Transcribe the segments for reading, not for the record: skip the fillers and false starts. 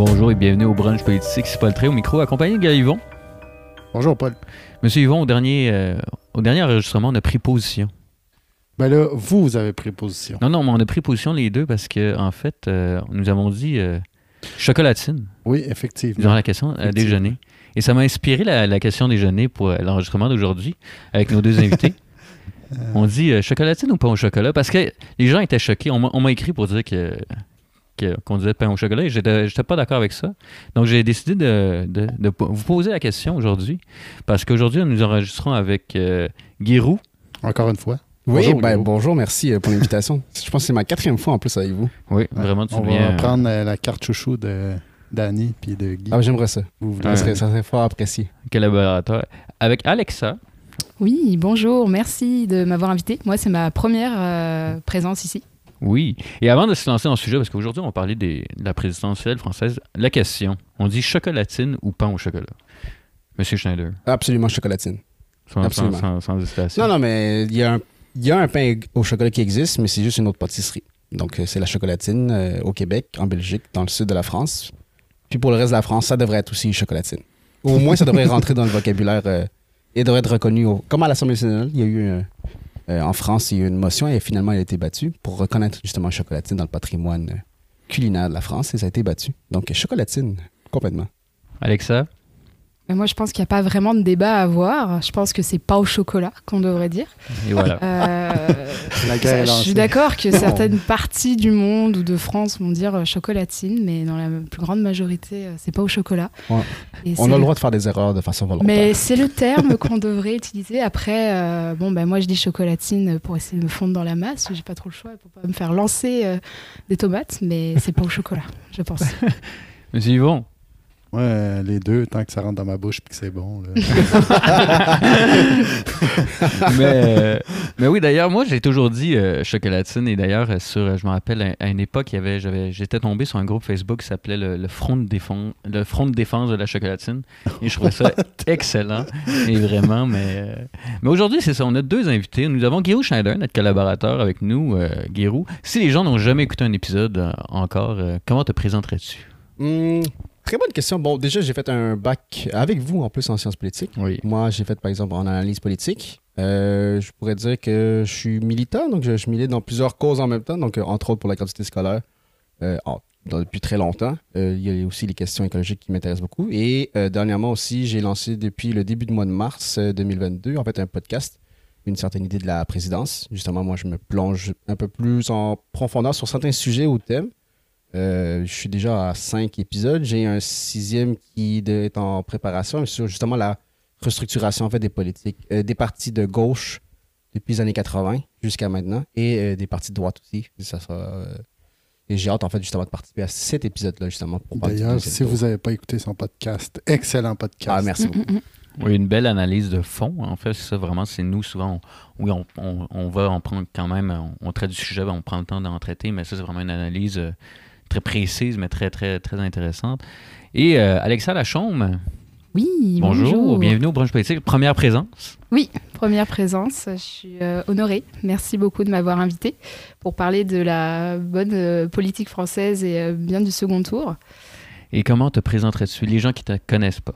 Bonjour et bienvenue au brunch politique. C'est Paul Tré au micro, accompagné de Guy Yvon. Bonjour, Paul. Monsieur Yvon, au dernier enregistrement, on a pris position. Ben là, vous avez pris position. Non, mais on a pris position les deux parce que en fait, nous avons dit chocolatine. Oui, effectivement. Durant la question déjeuner. Et ça m'a inspiré la question déjeuner pour l'enregistrement d'aujourd'hui avec nos deux invités. On dit chocolatine ou pain au chocolat? Parce que les gens étaient choqués. On m'a écrit pour dire qu'on disait pain au chocolat et j'étais pas d'accord avec ça. Donc, j'ai décidé de vous poser la question aujourd'hui parce qu'aujourd'hui, nous enregistrons avec Guy Roux. Encore une fois. Oui, bonjour, merci pour l'invitation. Je pense que c'est ma 4e fois en plus avec vous. Oui, vraiment, tu on viens... va prendre la carte chouchou de Danny puis de Guy. Ah, j'aimerais ça. Ça serait fort apprécié. Collaborateur. Avec Alexa. Oui, bonjour, merci de m'avoir invité. Moi, c'est ma première présence ici. Oui. Et avant de se lancer dans le sujet, parce qu'aujourd'hui, on va parler de la présidentielle française, la question, on dit chocolatine ou pain au chocolat? Monsieur Schneider. Absolument chocolatine. Sans hésitation. Non, mais il y a un pain au chocolat qui existe, mais c'est juste une autre pâtisserie. Donc, c'est la chocolatine au Québec, en Belgique, dans le sud de la France. Puis pour le reste de la France, ça devrait être aussi chocolatine. Au moins, ça devrait rentrer dans le vocabulaire et devrait être reconnu. Comme à l'Assemblée nationale, il y a eu... en France, il y a eu une motion et finalement, elle a été battue pour reconnaître justement chocolatine dans le patrimoine culinaire de la France et ça a été battu. Donc, chocolatine, complètement. Alexa? Mais moi, je pense qu'il n'y a pas vraiment de débat à avoir. Je pense que c'est pas au chocolat qu'on devrait dire. Et voilà. Je suis d'accord que certaines parties du monde ou de France vont dire chocolatine, mais dans la plus grande majorité, c'est pas au chocolat. Ouais. On a le droit de faire des erreurs de façon volontaire. Mais c'est le terme qu'on devrait utiliser. Après, moi, je dis chocolatine pour essayer de me fondre dans la masse. J'ai pas trop le choix pour pas me faire lancer des tomates, mais c'est pas au chocolat, je pense. Monsieur Yvon? Ouais, les deux, tant que ça rentre dans ma bouche et que c'est bon. Là. mais oui, d'ailleurs, moi, j'ai toujours dit chocolatine. Et d'ailleurs, je me rappelle, à une époque, j'étais tombé sur un groupe Facebook qui s'appelait le Front de défense de la chocolatine. Et je trouvais ça excellent. Et vraiment, mais aujourd'hui, c'est ça. On a deux invités. Nous avons Guy Schneider, notre collaborateur avec nous, Guy Roux. Si les gens n'ont jamais écouté un épisode encore, comment te présenterais-tu? Très bonne question. Bon, déjà, j'ai fait un bac avec vous, en plus, en sciences politiques. Oui. Moi, j'ai fait, par exemple, en analyse politique. Je pourrais dire que je suis militant, donc je milite dans plusieurs causes en même temps, donc entre autres pour la gratuité scolaire depuis très longtemps. Il y a aussi les questions écologiques qui m'intéressent beaucoup. Et dernièrement aussi, j'ai lancé depuis le début du mois de mars 2022, en fait, un podcast, Une certaine idée de la présidence. Justement, moi, je me plonge un peu plus en profondeur sur certains sujets ou thèmes. Je suis déjà à 5 épisodes. J'ai un 6e qui est en préparation sur justement la restructuration en fait, des politiques, des partis de gauche depuis les années 80 jusqu'à maintenant et des partis de droite aussi. Et j'ai hâte en fait justement de participer à cet épisode-là justement. D'ailleurs, si vous n'avez pas écouté son podcast, excellent podcast. Ah, merci beaucoup. Oui, une belle analyse de fond. En fait, c'est ça, vraiment, c'est nous, souvent, on prend quand même, on traite du sujet, on prend le temps d'en traiter, mais ça, c'est vraiment une analyse très précise, mais très, très, très intéressante. Et Alexa Lachaume. Oui, bonjour. Bienvenue au brunch politique. Première présence. Oui, première présence. Je suis honorée. Merci beaucoup de m'avoir invitée pour parler de la bonne politique française et bien du second tour. Et comment te présenterais-tu? Les gens qui ne te connaissent pas.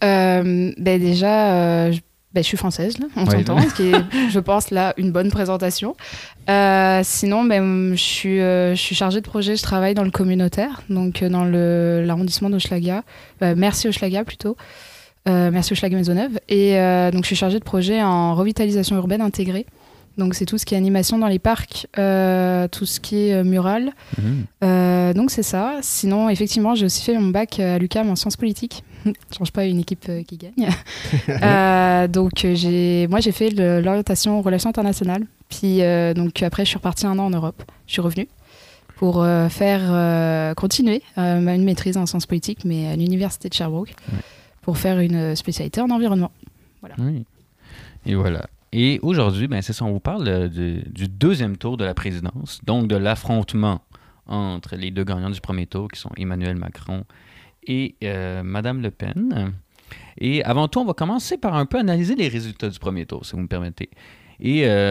Déjà, je suis française, là, on s'entend, ce qui est, je pense, là, une bonne présentation. Sinon, je suis chargée de projet, je travaille dans le communautaire, donc dans l'arrondissement d'Hochelaga, merci Hochelaga plutôt, merci Hochelaga-Maisonneuve. Et donc, je suis chargée de projet en revitalisation urbaine intégrée. Donc, c'est tout ce qui est animation dans les parcs, tout ce qui est mural. Donc, c'est ça. Sinon, effectivement, j'ai aussi fait mon bac à l'UQAM en sciences politiques. Je ne change pas une équipe qui gagne. Donc, j'ai fait l'orientation aux relations internationales. Puis, donc, après, je suis repartie 1 an en Europe. Je suis revenue pour continuer une maîtrise en sciences politiques, mais à l'université de Sherbrooke, pour faire une spécialité en environnement. Voilà. Oui. Et voilà. Et aujourd'hui, c'est ça, on vous parle du 2e tour de la présidence, donc de l'affrontement entre les deux gagnants du premier tour, qui sont Emmanuel Macron et Madame Le Pen. Et avant tout, on va commencer par un peu analyser les résultats du premier tour, si vous me permettez. Et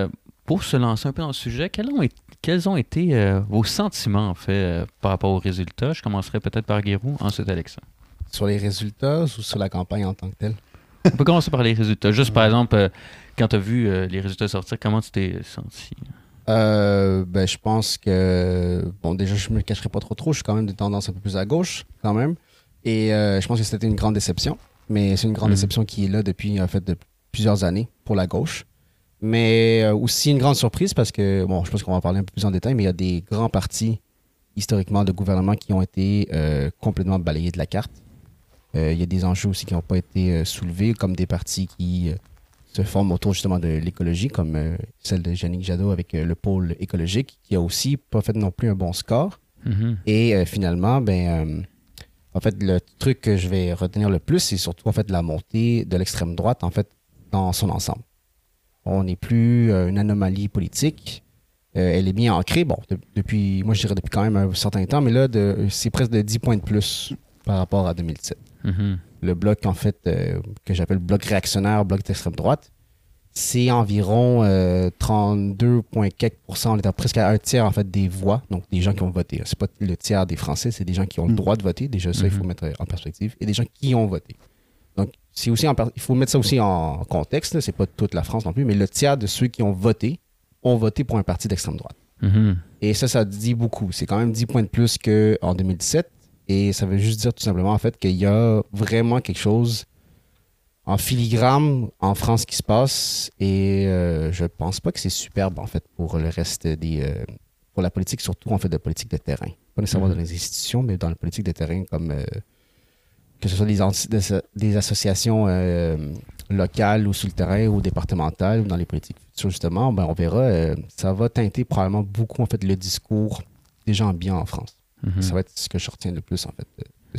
pour se lancer un peu dans le sujet, quels ont été vos sentiments, en fait, par rapport aux résultats? Je commencerai peut-être par Guérou, ensuite Alexandre. Sur les résultats ou sur la campagne en tant que telle? On peut commencer par les résultats. Juste, par exemple, quand tu as vu les résultats sortir, comment tu t'es senti? Je pense que, bon, déjà, je me cacherai pas trop. Je suis quand même de tendance un peu plus à gauche, quand même. Et je pense que c'était une grande déception. Mais c'est une grande déception qui est là depuis, en fait, de plusieurs années pour la gauche. Mais aussi une grande surprise parce que, bon, je pense qu'on va en parler un peu plus en détail, mais il y a des grands partis, historiquement, de gouvernement qui ont été complètement balayés de la carte. Il y a des enjeux aussi qui n'ont pas été soulevés, comme des partis qui se forment autour justement de l'écologie, comme celle de Yannick Jadot avec le pôle écologique, qui a aussi pas fait non plus un bon score. Mm-hmm. Et finalement, en fait, le truc que je vais retenir le plus, c'est surtout en fait la montée de l'extrême droite, en fait, dans son ensemble. On n'est plus une anomalie politique. Elle est bien ancrée, bon, depuis, moi je dirais depuis quand même un certain temps, mais là, c'est presque de 10 points de plus par rapport à 2017. Mm-hmm. Le bloc, en fait, que j'appelle bloc réactionnaire, bloc d'extrême droite, c'est environ 32,4%. On est à presque à un tiers, en fait, des voix, donc des gens qui ont voté. C'est pas le tiers des Français, c'est des gens qui ont le droit de voter. Déjà, ça, il faut mettre en perspective. Et des gens qui ont voté. Donc, c'est aussi il faut mettre ça aussi en contexte. Là. C'est pas toute la France non plus, mais le tiers de ceux qui ont voté pour un parti d'extrême droite. Mm-hmm. Et ça dit beaucoup. C'est quand même 10 points de plus qu'en 2017. Et ça veut juste dire tout simplement, en fait, qu'il y a vraiment quelque chose en filigrane en France qui se passe. Et je pense pas que c'est superbe, en fait, pour le reste pour la politique, surtout, en fait, de politique de terrain. Pas nécessairement dans les institutions, mais dans la politique de terrain, comme que ce soit des associations locales ou sur le terrain ou départementales ou dans les politiques futures, justement, on verra, ça va teinter probablement beaucoup, en fait, le discours des gens bien en France. Mm-hmm. Ça va être ce que je retiens le plus, en fait,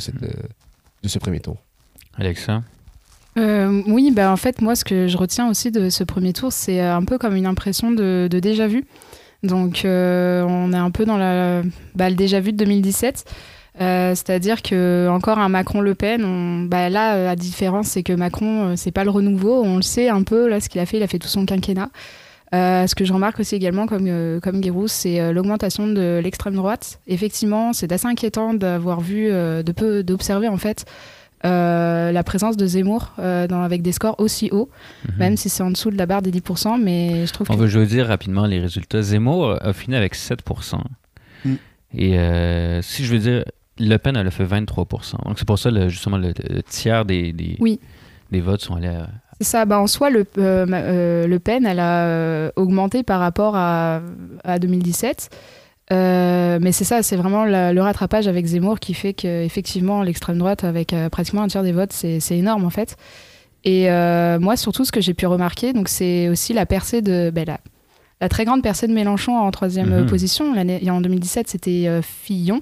de ce premier tour. Alexa? Oui, en fait, moi, ce que je retiens aussi de ce premier tour, c'est un peu comme une impression de déjà-vu. Donc, on est un peu dans le déjà-vu de 2017. C'est-à-dire que encore un Macron-Le Pen, là, la différence, c'est que Macron, c'est pas le renouveau. On le sait un peu, là, ce qu'il a fait tout son quinquennat. Ce que je remarque aussi également, comme Guérou, c'est l'augmentation de l'extrême droite. Effectivement, c'est assez inquiétant d'avoir vu, d'observer en fait la présence de Zemmour avec des scores aussi hauts, même si c'est en dessous de la barre des 10%. Mais je trouve Je veux dire rapidement les résultats. Zemmour a fini avec 7%. Et si je veux dire, Le Pen, elle a fait 23%. Donc c'est pour ça, justement, le tiers des votes sont allés à... C'est ça, en soi, Le Pen, elle a augmenté par rapport à 2017. Mais c'est ça, c'est vraiment le rattrapage avec Zemmour qui fait qu'effectivement, l'extrême droite, avec pratiquement un tiers des votes, c'est énorme en fait. Et moi, surtout, ce que j'ai pu remarquer, donc, c'est aussi la percée la très grande percée de Mélenchon en troisième position. En 2017, c'était Fillon.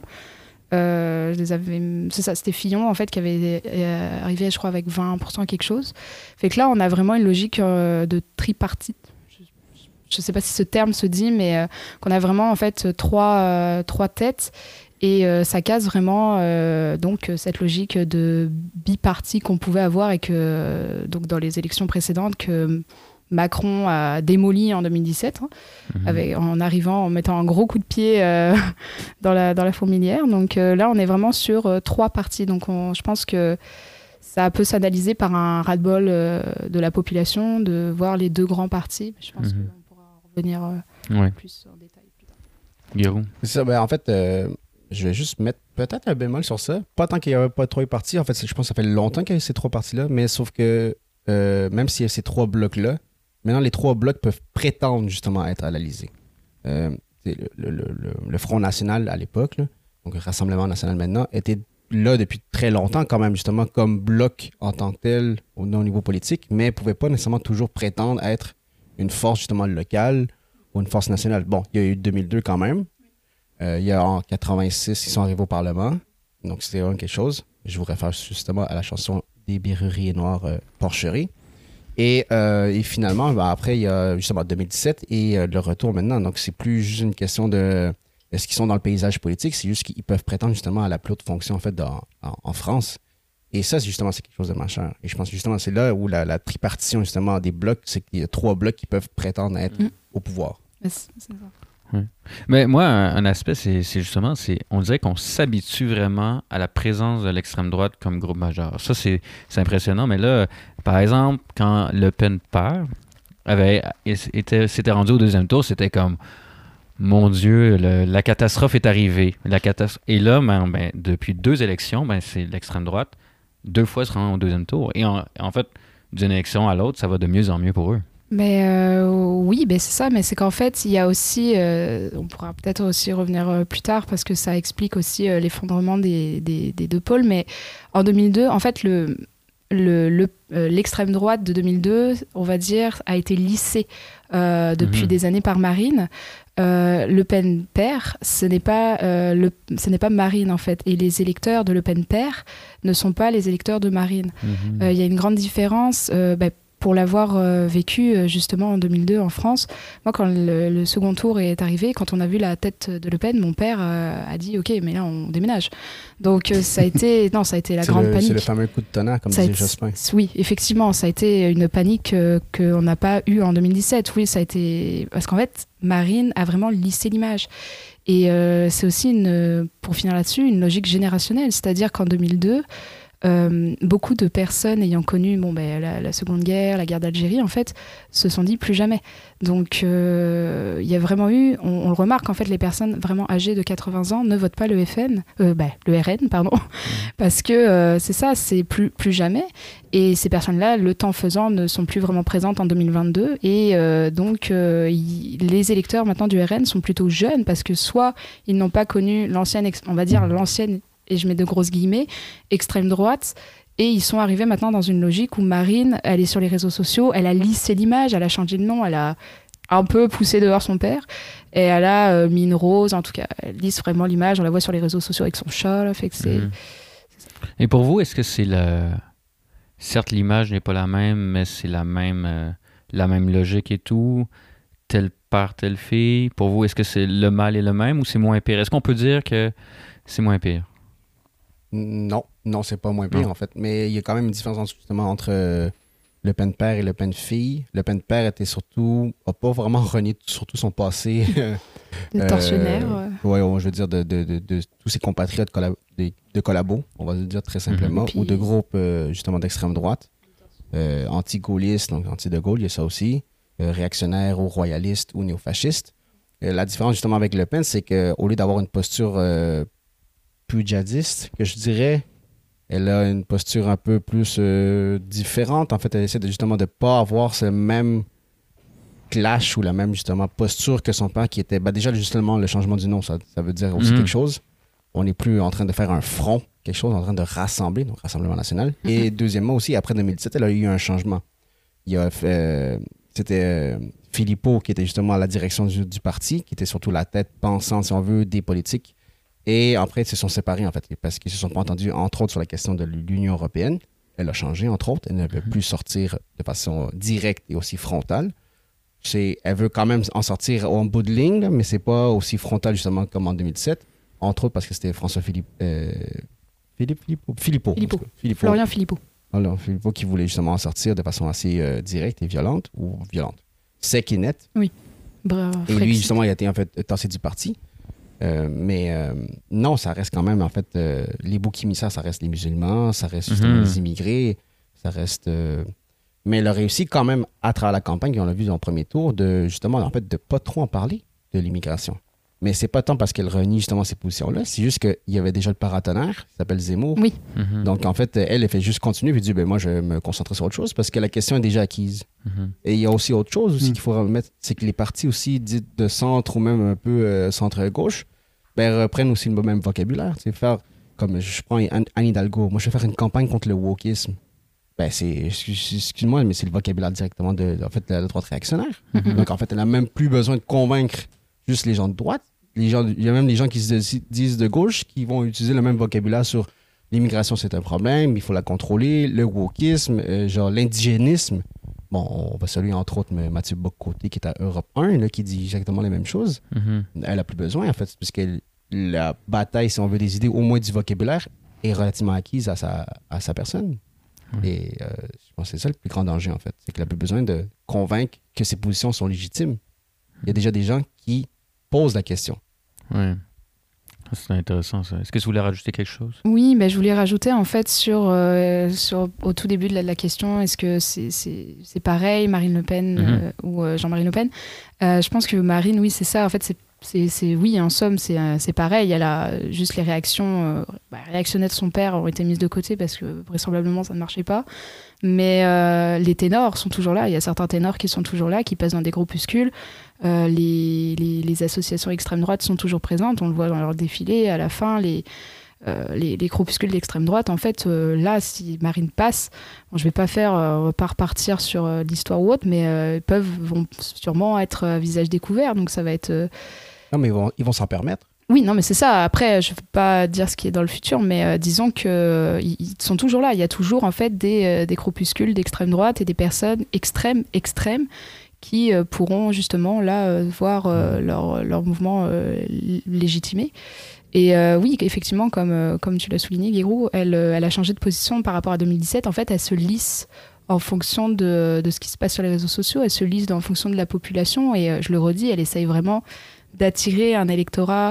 C'est ça, c'était Fillon en fait qui avait arrivé, je crois, avec 20% quelque chose. Fait que là, on a vraiment une logique de tripartite. Je sais pas si ce terme se dit, mais qu'on a vraiment en fait trois têtes et ça casse vraiment donc cette logique de biparti qu'on pouvait avoir et que donc dans les élections précédentes que Macron a démoli en 2017 en arrivant, en mettant un gros coup de pied dans la fourmilière. Donc là, on est vraiment sur trois partis. Donc je pense que ça peut s'analyser par un ras-le-bol de la population, de voir les deux grands partis. Je pense qu'on pourra revenir plus en détail plus tard. Guérou? C'est ça, en fait, je vais juste mettre peut-être un bémol sur ça. Pas tant qu'il n'y avait pas trois partis. En fait, je pense que ça fait longtemps qu'il y a ces trois partis-là, mais sauf que même s'il y a ces trois blocs-là, maintenant, les trois blocs peuvent prétendre justement être analysés. Le Front National à l'époque, donc le Rassemblement National maintenant, était là depuis très longtemps quand même, justement, comme bloc en tant que tel au niveau politique, mais ne pouvait pas nécessairement toujours prétendre être une force justement locale ou une force nationale. Bon, il y a eu 2002 quand même. Il y a en 86, ils sont arrivés au Parlement. Donc, c'était vraiment quelque chose. Je vous réfère justement à la chanson des Birreries Noires Porcherie. Et finalement, après, il y a justement 2017 et le retour maintenant. Donc, c'est plus juste une question de est-ce qu'ils sont dans le paysage politique, c'est juste qu'ils peuvent prétendre justement à la plus haute fonction en fait en France. Et ça, c'est quelque chose de majeur. Et je pense justement c'est là où la tripartition justement des blocs, c'est qu'il y a trois blocs qui peuvent prétendre être au pouvoir. C'est ça. Mais moi, un aspect, c'est justement, on dirait qu'on s'habitue vraiment à la présence de l'extrême droite comme groupe majeur. Ça, c'est impressionnant. Mais là, par exemple, quand Le Pen père s'était rendu au deuxième tour, c'était comme, mon Dieu, la catastrophe est arrivée. Et là, depuis 2 élections, c'est l'extrême droite. 2 fois se rend au deuxième tour. Et en fait, d'une élection à l'autre, ça va de mieux en mieux pour eux. Mais oui, c'est ça, mais c'est qu'en fait, il y a aussi, on pourra peut-être aussi revenir plus tard parce que ça explique aussi l'effondrement des 2 pôles, mais en 2002, en fait, l'extrême droite de 2002, on va dire, a été lissée depuis des années par Marine. Le Pen père, ce n'est pas Marine en fait, et les électeurs de Le Pen père ne sont pas les électeurs de Marine. Il y a une grande différence. Pour l'avoir vécu justement en 2002 en France, moi quand le second tour est arrivé, quand on a vu la tête de Le Pen, mon père a dit ok, mais là on déménage. Donc ça a été la grande panique. C'est le fameux coup de tonnerre, comme disait Jospin. Oui, effectivement, ça a été une panique qu'on n'a pas eue en 2017. Oui, ça a été parce qu'en fait Marine a vraiment lissé l'image. Et c'est aussi pour finir là-dessus, une logique générationnelle, c'est-à-dire qu'en 2002. Beaucoup de personnes ayant connu la Seconde Guerre, la guerre d'Algérie, en fait, se sont dit plus jamais. Donc, il y a vraiment eu, on le remarque, en fait, les personnes vraiment âgées de 80 ans ne votent pas le RN, pardon, parce que c'est ça, c'est plus jamais. Et ces personnes-là, le temps faisant, ne sont plus vraiment présentes en 2022. Et donc, les électeurs maintenant du RN sont plutôt jeunes parce que soit ils n'ont pas connu l'ancienne, et je mets de grosses guillemets, extrême droite, et ils sont arrivés maintenant dans une logique où Marine, elle est sur les réseaux sociaux, elle a lissé l'image, elle a changé de nom, elle a un peu poussé dehors son père, et elle a mis une rose, en tout cas, elle lisse vraiment l'image, on la voit sur les réseaux sociaux avec son chat, là, fait que c'est ça. Et pour vous, est-ce que c'est certes, l'image n'est pas la même, mais c'est la même logique et tout, tel père, telle fille, pour vous, est-ce que c'est le mal est le même ou c'est moins pire? Est-ce qu'on peut dire que c'est moins pire? Non, c'est pas moins pire en fait. Mais il y a quand même une différence justement entre Le Pen père et Le Pen fille. Le Pen père a pas vraiment renié surtout son passé. De tortionnaire. Ouais, je veux dire de tous ses compatriotes de collabos, on va le dire très simplement, ou de groupes justement d'extrême droite, anti-gaullistes, donc anti-de Gaulle, il y a ça aussi, réactionnaires ou royalistes ou néofascistes. La différence justement avec Le Pen, c'est qu'au lieu d'avoir une posture plus djihadiste, que je dirais, elle a une posture un peu plus différente. En fait, elle essaie justement de ne pas avoir ce même clash ou la même justement posture que son père qui était... déjà, justement, le changement du nom, ça veut dire aussi quelque chose. On n'est plus en train de faire un front, quelque chose en train de rassembler, donc Rassemblement national. Et deuxièmement aussi, après 2017, elle a eu un changement. C'était Philippot qui était justement à la direction du parti, qui était surtout la tête pensante, si on veut, des politiques. Et après, ils se sont séparés, en fait, parce qu'ils ne se sont pas entendus, entre autres, sur la question de l'Union européenne. Elle a changé, entre autres. Elle ne veut plus sortir de façon directe et aussi frontale. Elle veut quand même en sortir en bout de ligne, là, mais ce n'est pas aussi frontal, justement, comme en 2007. Entre autres, parce que c'était François Philippot. Florian Philippot. Alors, Philippot qui voulait justement en sortir de façon assez directe et violente, ou violente. Sec et net. Oui. Et lui, justement, il a été, en fait, tassé du parti. Non, ça reste quand même, en fait, les boucs émissaires, ça reste les musulmans, ça reste justement les immigrés, ça reste... Mais elle a réussi quand même, à travers la campagne, on l'a vu dans le premier tour, de justement, en fait, de pas trop en parler de l'immigration. Mais c'est pas tant parce qu'elle renie justement ces positions-là, c'est juste qu'il y avait déjà le paratonnerre, qui s'appelle Zemmour. Oui. Donc, en fait, elle fait juste continuer et dit, moi, je vais me concentrer sur autre chose parce que la question est déjà acquise. Et il y a aussi autre chose aussi qu'il faut remettre, c'est que les partis aussi dits de centre ou même un peu centre-gauche, reprennent aussi le même vocabulaire. C'est faire, comme je prends Anne Hidalgo, moi, je vais faire une campagne contre le wokisme. Excuse-moi, mais c'est le vocabulaire directement de la droite réactionnaire. Donc, en fait, elle n'a même plus besoin de convaincre juste les gens de droite. Il y a même les gens qui se disent de gauche qui vont utiliser le même vocabulaire sur l'immigration, c'est un problème, il faut la contrôler, le wokisme, l'indigénisme. Bon, on va saluer entre autres Mathieu Bock-Côté qui est à Europe 1, là, qui dit exactement les mêmes choses. Elle n'a plus besoin, en fait, puisque la bataille, si on veut des idées, au moins du vocabulaire, est relativement acquise à sa personne. Et je pense que c'est ça le plus grand danger, en fait. C'est qu'elle n'a plus besoin de convaincre que ses positions sont légitimes. Il y a déjà des gens qui posent la question. Ouais. C'est intéressant, ça. Est-ce que tu voulais rajouter quelque chose? Oui, ben, je voulais rajouter en fait au tout début de la question, est-ce que c'est pareil, Marine Le Pen ou Jean-Marie Le Pen? Je pense que Marine, oui, c'est ça. En fait, oui, en somme, c'est pareil. Elle a juste les réactions réactionnaires de son père ont été mises de côté parce que vraisemblablement ça ne marchait pas. Mais les ténors sont toujours là. Il y a certains ténors qui sont toujours là, qui passent dans des groupuscules. Les associations extrême droite sont toujours présentes. On le voit dans leur défilé. À la fin, les groupuscules d'extrême droite, en fait, là, si Marine passe, bon, je vais pas on va pas repartir sur l'histoire ou autre, mais vont sûrement être à visage découvert. Donc ça va être. Non, mais ils vont s'en permettre. Oui, non, mais c'est ça. Après, je ne veux pas dire ce qui est dans le futur, mais disons qu'ils sont toujours là. Il y a toujours, en fait, des groupuscules d'extrême droite et des personnes extrêmes qui pourront, justement, là, voir leur mouvement légitimé. Et oui, effectivement, comme tu l'as souligné, Guérou, elle a changé de position par rapport à 2017. En fait, elle se lisse en fonction de ce qui se passe sur les réseaux sociaux. Elle se lisse en fonction de la population. Et je le redis, elle essaye vraiment d'attirer un électorat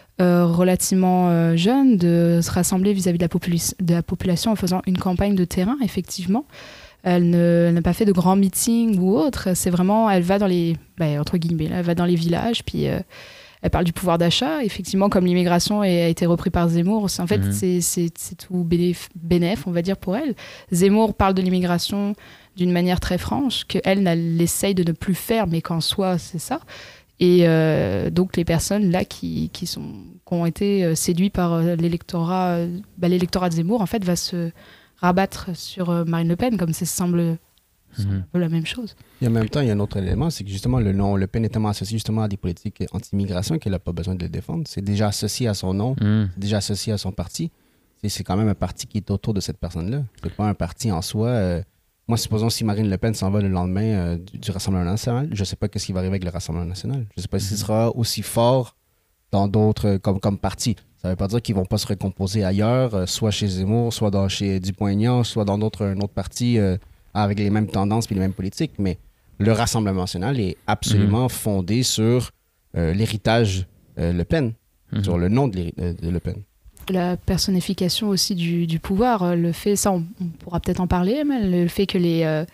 relativement jeune, de se rassembler vis-à-vis de la population en faisant une campagne de terrain, effectivement. Elle n'a pas fait de grands meetings ou autre. C'est vraiment, elle va dans les, entre guillemets, là, elle va dans les villages, puis elle parle du pouvoir d'achat. Effectivement, comme l'immigration a été repris par Zemmour, en fait, c'est tout bénéf, on va dire, pour elle. Zemmour parle de l'immigration d'une manière très franche, qu'elle essaye de ne plus faire, mais qu'en soi, c'est ça. Et donc les personnes là qui ont été séduites par l'électorat de Zemmour, en fait, va se rabattre sur Marine Le Pen, comme ça semble un peu la même chose. Et en même temps, il y a un autre élément, c'est que justement le nom Le Pen est tellement associé justement à des politiques anti-immigration qu'elle n'a pas besoin de le défendre. C'est déjà associé à son nom, c'est déjà associé à son parti. C'est quand même un parti qui est autour de cette personne-là. C'est pas un parti en soi. Moi, supposons si Marine Le Pen s'en va le lendemain du Rassemblement national, je ne sais pas ce qui va arriver avec le Rassemblement national. Je ne sais pas s'il sera aussi fort dans d'autres comme parti. Ça ne veut pas dire qu'ils ne vont pas se recomposer ailleurs, soit chez Zemmour, soit chez Dupont-Aignan, soit dans un autre parti avec les mêmes tendances et les mêmes politiques. Mais le Rassemblement national est absolument fondé sur l'héritage Le Pen, sur le nom de Le Pen. La personnification aussi du pouvoir, le fait, ça on pourra peut-être en parler, mais le fait que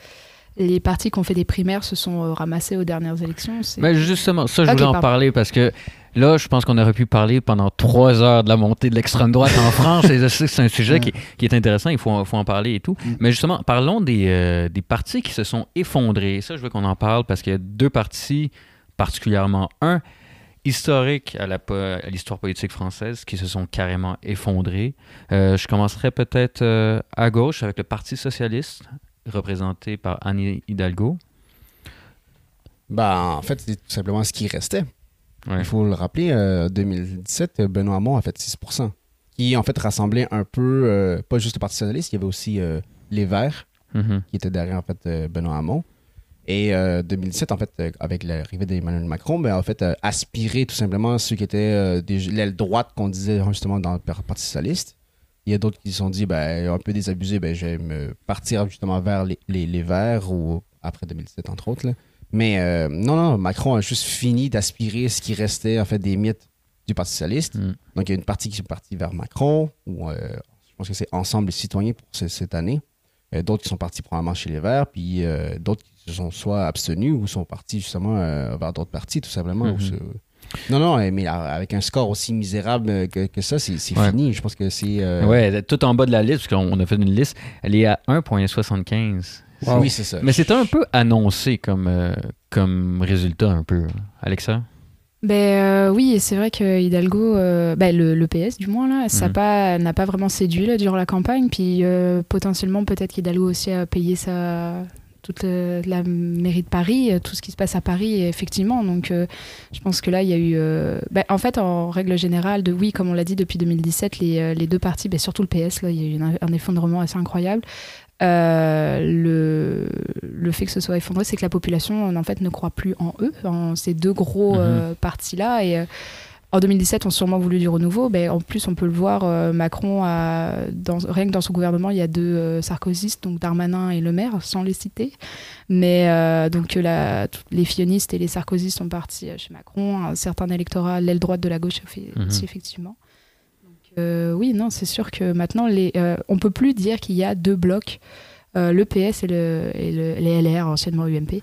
les partis qui ont fait des primaires se sont ramassés aux dernières élections. Mais justement, ça je voulais en parler parce que là, je pense qu'on aurait pu parler pendant 3 heures de la montée de l'extrême droite en France et je sais que c'est un sujet qui est intéressant, il faut en parler et tout. Mais justement, parlons des partis qui se sont effondrés. Ça, je veux qu'on en parle parce qu'il y a 2 partis, particulièrement un historique à l'histoire politique française qui se sont carrément effondrés. Je commencerai peut-être à gauche avec le Parti socialiste, représenté par Anne Hidalgo. En fait, c'est tout simplement ce qui restait. Ouais. Il faut le rappeler, en 2017, Benoît Hamon a fait 6%, qui en fait rassemblait un peu, pas juste le Parti socialiste, il y avait aussi les Verts, qui étaient derrière en fait Benoît Hamon. Et 2017, en fait, avec l'arrivée d'Emmanuel Macron, en fait, aspirer tout simplement ceux qui étaient l'aile droite qu'on disait justement dans le Parti socialiste. Il y a d'autres qui se sont dit, un peu désabusés, je vais me partir justement vers les Verts ou après 2017, entre autres. Là. Mais non, Macron a juste fini d'aspirer ce qui restait, en fait, des mythes du Parti socialiste. Donc, il y a une partie qui est partie vers Macron, ou je pense que c'est Ensemble les citoyens pour cette année. D'autres qui sont partis probablement chez les Verts, puis d'autres qui se sont soit abstenus ou sont partis justement vers d'autres partis, tout simplement. Non, mais avec un score aussi misérable que ça, c'est fini. Je pense que c'est... Ouais, tout en bas de la liste, parce qu'on a fait une liste, elle est à 1,75. Wow. Oui, c'est ça. Mais c'était un peu annoncé comme résultat, un peu. Alexa? Oui, c'est vrai que Hidalgo, le PS du moins, là, ça n'a pas vraiment séduit là, durant la campagne. Puis potentiellement, peut-être qu'Hidalgo aussi a payé toute la mairie de Paris, tout ce qui se passe à Paris, effectivement. Donc je pense que là, il y a eu... en fait, en règle générale, comme on l'a dit, depuis 2017, les 2 partis, surtout le PS, là, il y a eu un effondrement assez incroyable. Le fait que ce soit effondré, c'est que la population en fait ne croit plus en eux, en ces 2 gros partis-là, et en 2017 ont sûrement voulu du renouveau. Ben, en plus, on peut le voir, Macron, rien que dans son gouvernement, il y a 2 sarkozystes, donc Darmanin et Le Maire, sans les citer. Mais donc les fillonistes et les sarkozystes sont partis chez Macron. Un certain électorat, l'aile droite de la gauche, aussi, effectivement. Donc, oui, non, c'est sûr que maintenant, on ne peut plus dire qu'il y a 2 blocs. Le PS et les LR, anciennement UMP,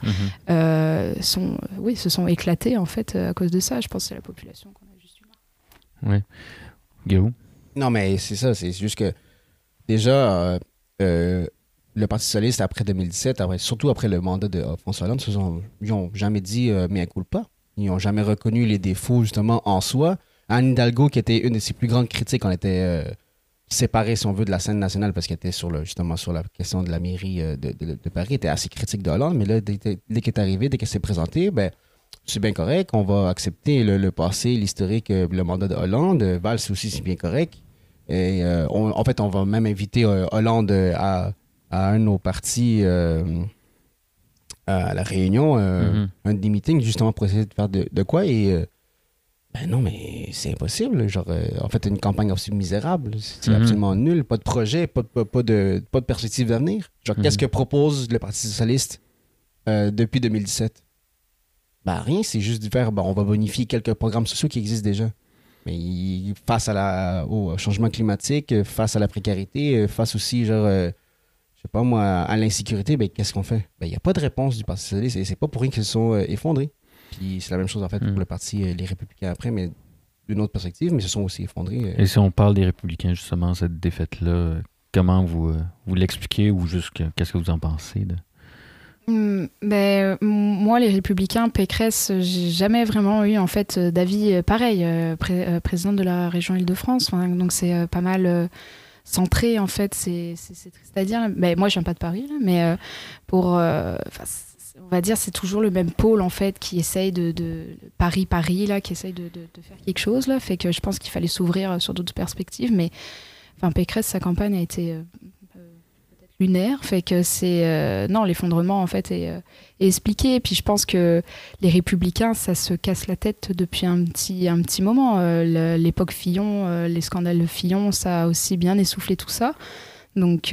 se sont éclatés en fait à cause de ça. Je pense que c'est la population qu'on a juste eu marre. Oui. Guillaume? Non, mais c'est ça. C'est juste que déjà, le Parti socialiste, après 2017, surtout après le mandat de François Hollande, ils n'ont jamais dit mea culpa. Ils n'ont jamais reconnu les défauts justement en soi. Anne Hidalgo, qui était une de ses plus grandes critiques, on était séparé, si on veut, de la scène nationale parce qu'elle était justement sur la question de la mairie de Paris, était assez critique de Hollande, mais là, dès qu'elle est arrivée, dès qu'elle s'est présentée, ben, c'est bien correct, on va accepter le passé, l'historique, le mandat de Hollande. Valls aussi, c'est bien correct. Et en fait, on va même inviter Hollande à un de nos partis à la Réunion, un des meetings, justement, pour essayer de faire de quoi, et ben non, mais c'est impossible. Genre, en fait, une campagne aussi misérable. C'est absolument nul. Pas de projet, pas de perspective d'avenir. Genre, qu'est-ce que propose le Parti socialiste depuis 2017? Ben rien, c'est juste de faire, on va bonifier quelques programmes sociaux qui existent déjà. Mais face au changement climatique, face à la précarité, face aussi, genre, je sais pas moi, à l'insécurité, ben qu'est-ce qu'on fait? Ben il n'y a pas de réponse du Parti socialiste et c'est pas pour rien qu'ils se sont effondrés. Puis c'est la même chose en fait pour le parti Les Républicains après, mais d'une autre perspective, mais ils se sont aussi effondrés. Et si on parle des Républicains, justement, cette défaite-là, comment vous l'expliquez ou juste qu'est-ce que vous en pensez moi, les Républicains, Pécresse, j'ai jamais vraiment eu en fait d'avis pareil. Présidente de la région Île-de-France, donc c'est pas mal centré en fait. C'est triste à dire. Moi, je viens pas de Paris, là, mais on va dire c'est toujours le même pôle en fait qui essaye de Paris là, qui essaye de faire quelque chose là. Fait que je pense qu'il fallait s'ouvrir sur d'autres perspectives. Mais Pécresse, sa campagne a été lunaire, fait que c'est non, l'effondrement en fait est expliqué. Et puis je pense que les Républicains, ça se casse la tête depuis un petit moment. L'époque Fillon, les scandales de Fillon, ça a aussi bien essoufflé tout ça. Donc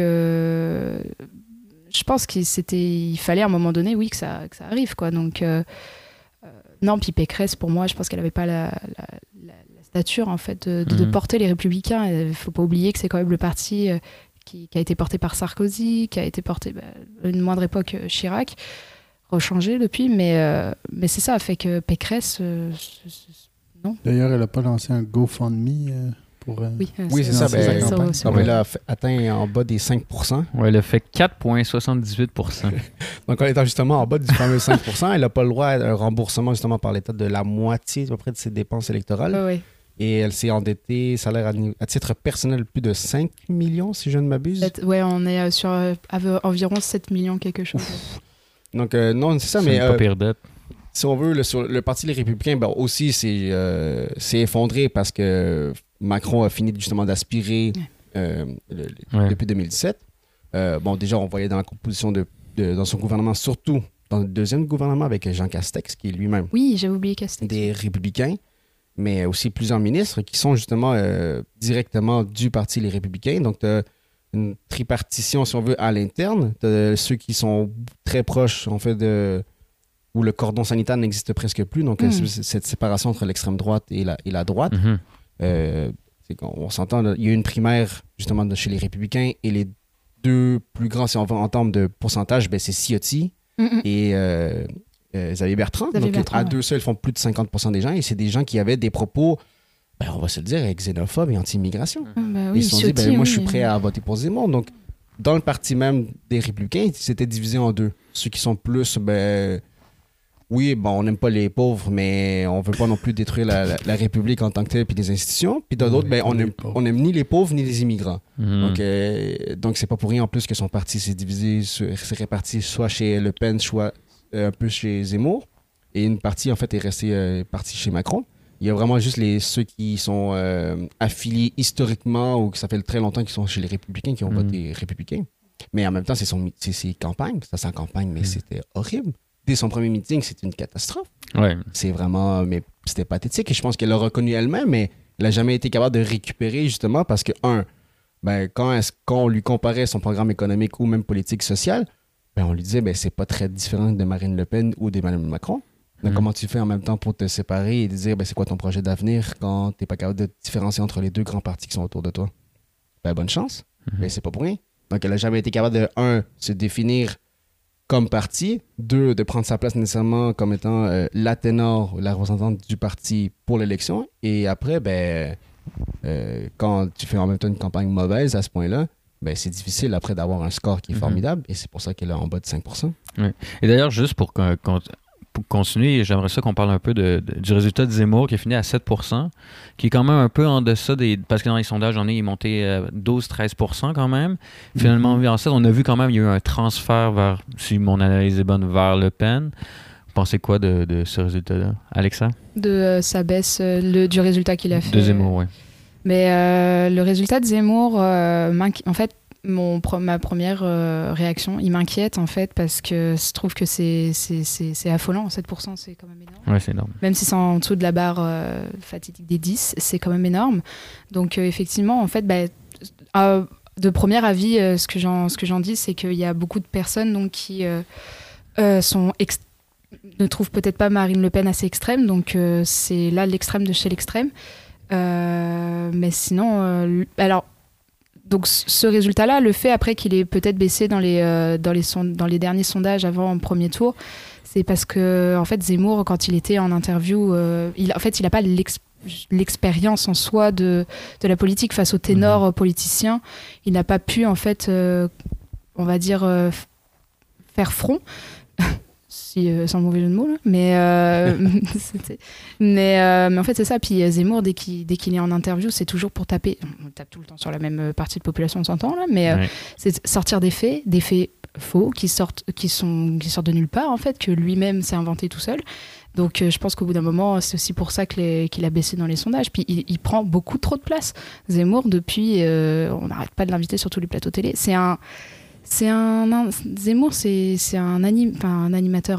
je pense qu'il fallait à un moment donné, oui, que ça arrive quoi. Donc non, puis Pécresse, pour moi, je pense qu'elle avait pas la stature en fait de porter les Républicains. Il faut pas oublier que c'est quand même le parti qui a été porté par Sarkozy, qui a été porté à une moindre époque Chirac, rechangé depuis, mais c'est ça, fait que Pécresse, non. D'ailleurs, elle n'a pas lancé un GoFundMe pour... oui, c'est ça. Elle a atteint en bas des 5%. Oui, elle a fait 4,78%. Donc, en étant justement en bas du fameux 5%, elle n'a pas le droit à un remboursement justement par l'État de la moitié à peu près de ses dépenses électorales. Oui. Et elle s'est endettée, ça a l'air à titre personnel, plus de 5 millions, si je ne m'abuse. Oui, on est sur environ 7 millions quelque chose. Ouf. Donc, non, c'est ça, c'est mais... pas pire dette. Si on veut, sur le Parti Les Républicains, aussi, c'est effondré parce que Macron a fini justement d'aspirer depuis 2017. Déjà, on voyait dans la composition dans son gouvernement, surtout dans le deuxième gouvernement avec Jean Castex, qui est lui-même... Oui, j'ai oublié Castex. Des Républicains. Mais aussi plusieurs ministres qui sont justement directement du Parti Les Républicains. Donc, tu as une tripartition, si on veut, à l'interne. Tu as ceux qui sont très proches, en fait, où le cordon sanitaire n'existe presque plus. Donc, cette séparation entre l'extrême droite et la droite. On s'entend, il y a une primaire, justement, chez les Républicains. Et les deux plus grands, si on veut, en termes de pourcentage, c'est Ciotti et... Xavier Bertrand. À deux seuls, ils font plus de 50% des gens. Et c'est des gens qui avaient des propos, on va se le dire, xénophobes et anti-immigration. Ils se sont dit, moi, je suis prêt à voter pour Zemmour. Donc, dans le parti même des Républicains, c'était divisé en deux. Ceux qui sont plus, on n'aime pas les pauvres, mais on veut pas non plus détruire la République en tant que telle puis les institutions. Puis d'autres, on n'aime ni les pauvres ni les immigrants. Donc, c'est pas pour rien en plus que son parti s'est divisé, s'est réparti soit chez Le Pen, soit un peu chez Zemmour, et une partie en fait est restée partie chez Macron. Il y a vraiment juste ceux qui sont affiliés historiquement ou que ça fait très longtemps qu'ils sont chez les Républicains qui ont voté républicains. Mais en même temps, c'est ses campagnes, mais c'était horrible. dès son premier meeting, c'est une catastrophe. Ouais. C'est vraiment... Mais c'était pathétique. Et je pense qu'elle l'a reconnu elle-même, mais elle n'a jamais été capable de récupérer, justement, parce que, quand on lui comparait son programme économique ou même politique sociale, on lui disait, c'est pas très différent de Marine Le Pen ou d'Emmanuel Macron. Donc, comment tu fais en même temps pour te séparer et te dire, c'est quoi ton projet d'avenir quand t'es pas capable de différencier entre les deux grands partis qui sont autour de toi? Bonne chance. Mais c'est pas pour rien. Donc, elle n'a jamais été capable de, se définir comme parti, 2, de prendre sa place nécessairement comme étant la ténor, la représentante du parti pour l'élection. Et après, quand tu fais en même temps une campagne mauvaise à ce point-là, c'est difficile après d'avoir un score qui est formidable. Et c'est pour ça qu'elle est en bas de 5%. Ouais. Et d'ailleurs, juste pour continuer, j'aimerais ça qu'on parle un peu du résultat de Zemmour qui est fini à 7%, qui est quand même un peu en deçà parce que dans les sondages, il est monté à 12-13% quand même. Finalement, en 7, on a vu quand même, il y a eu un transfert vers, si mon analyse est bonne, vers Le Pen. Vous pensez quoi de ce résultat-là, Alexa? De sa baisse du résultat qu'il a fait. De Zemmour, oui. Mais le résultat de Zemmour, en fait, ma première réaction, il m'inquiète en fait parce que je trouve que c'est affolant. 7%, c'est quand même énorme. Ouais, c'est énorme. Même si c'est en dessous de la barre fatidique des 10, c'est quand même énorme. Donc effectivement, en fait, de premier avis, ce que j'en dis, c'est qu'il y a beaucoup de personnes donc, qui ne trouvent peut-être pas Marine Le Pen assez extrême. Donc c'est là l'extrême de chez l'extrême. Mais sinon, donc ce résultat-là, le fait après qu'il ait peut-être baissé dans les derniers sondages avant le premier tour, c'est parce que en fait Zemmour, quand il était en interview, il n'a pas l'expérience en soi de la politique face aux ténors politiciens. Il n'a pas pu en fait, on va dire, faire front. Sans mauvais jeu de mots là. Mais en fait c'est ça. Puis Zemmour, dès qu'il est en interview, c'est toujours pour taper, on tape tout le temps sur la même partie de population, on s'entend là, mais c'est sortir des faits faux qui sortent de nulle part en fait, que lui-même s'est inventé tout seul. Donc je pense qu'au bout d'un moment, c'est aussi pour ça qu'il a baissé dans les sondages. Puis il prend beaucoup trop de place, Zemmour, depuis on n'arrête pas de l'inviter sur tous les plateaux télé. Zemmour, c'est un animateur.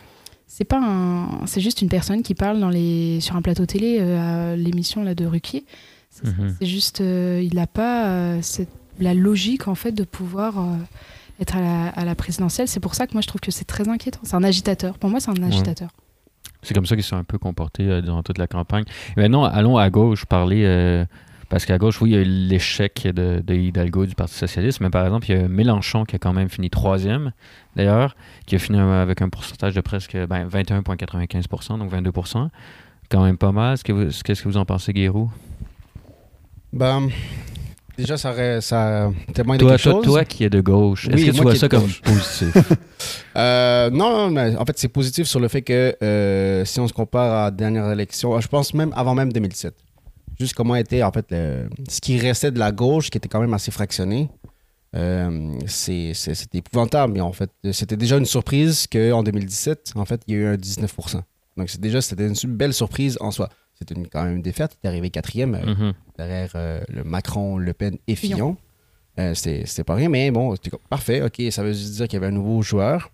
C'est juste une personne qui parle sur un plateau télé à l'émission là de Ruquier. C'est juste, il n'a pas la logique en fait de pouvoir être à la présidentielle. C'est pour ça que moi je trouve que c'est très inquiétant. C'est un agitateur. Pour moi, c'est un agitateur. C'est comme ça qu'ils sont un peu comportés durant toute la campagne. Et maintenant, allons à gauche parler. Parce qu'à gauche, oui, il y a eu l'échec de Hidalgo du Parti socialiste, mais par exemple, il y a Mélenchon qui a quand même fini 3e, d'ailleurs, qui a fini avec un pourcentage de presque 21,95%, donc 22%. Quand même pas mal. Qu'est-ce que vous en pensez, Guérou? Déjà, ça témoigne de quelque chose. Toi qui es de gauche, est-ce que tu vois ça comme positif? Non, mais en fait, c'est positif sur le fait que si on se compare à la dernière élection, je pense même avant même 2007, juste comment était en fait ce qui restait de la gauche, qui était quand même assez fractionné. C'était épouvantable, mais en fait, c'était déjà une surprise qu'en 2017, en fait, il y a eu un 19%. Donc c'était une belle surprise en soi. C'était quand même une défaite. Il est arrivé 4e derrière le Macron, Le Pen et Fillon. C'était pas rien, mais bon, c'était parfait. OK, ça veut juste dire qu'il y avait un nouveau joueur.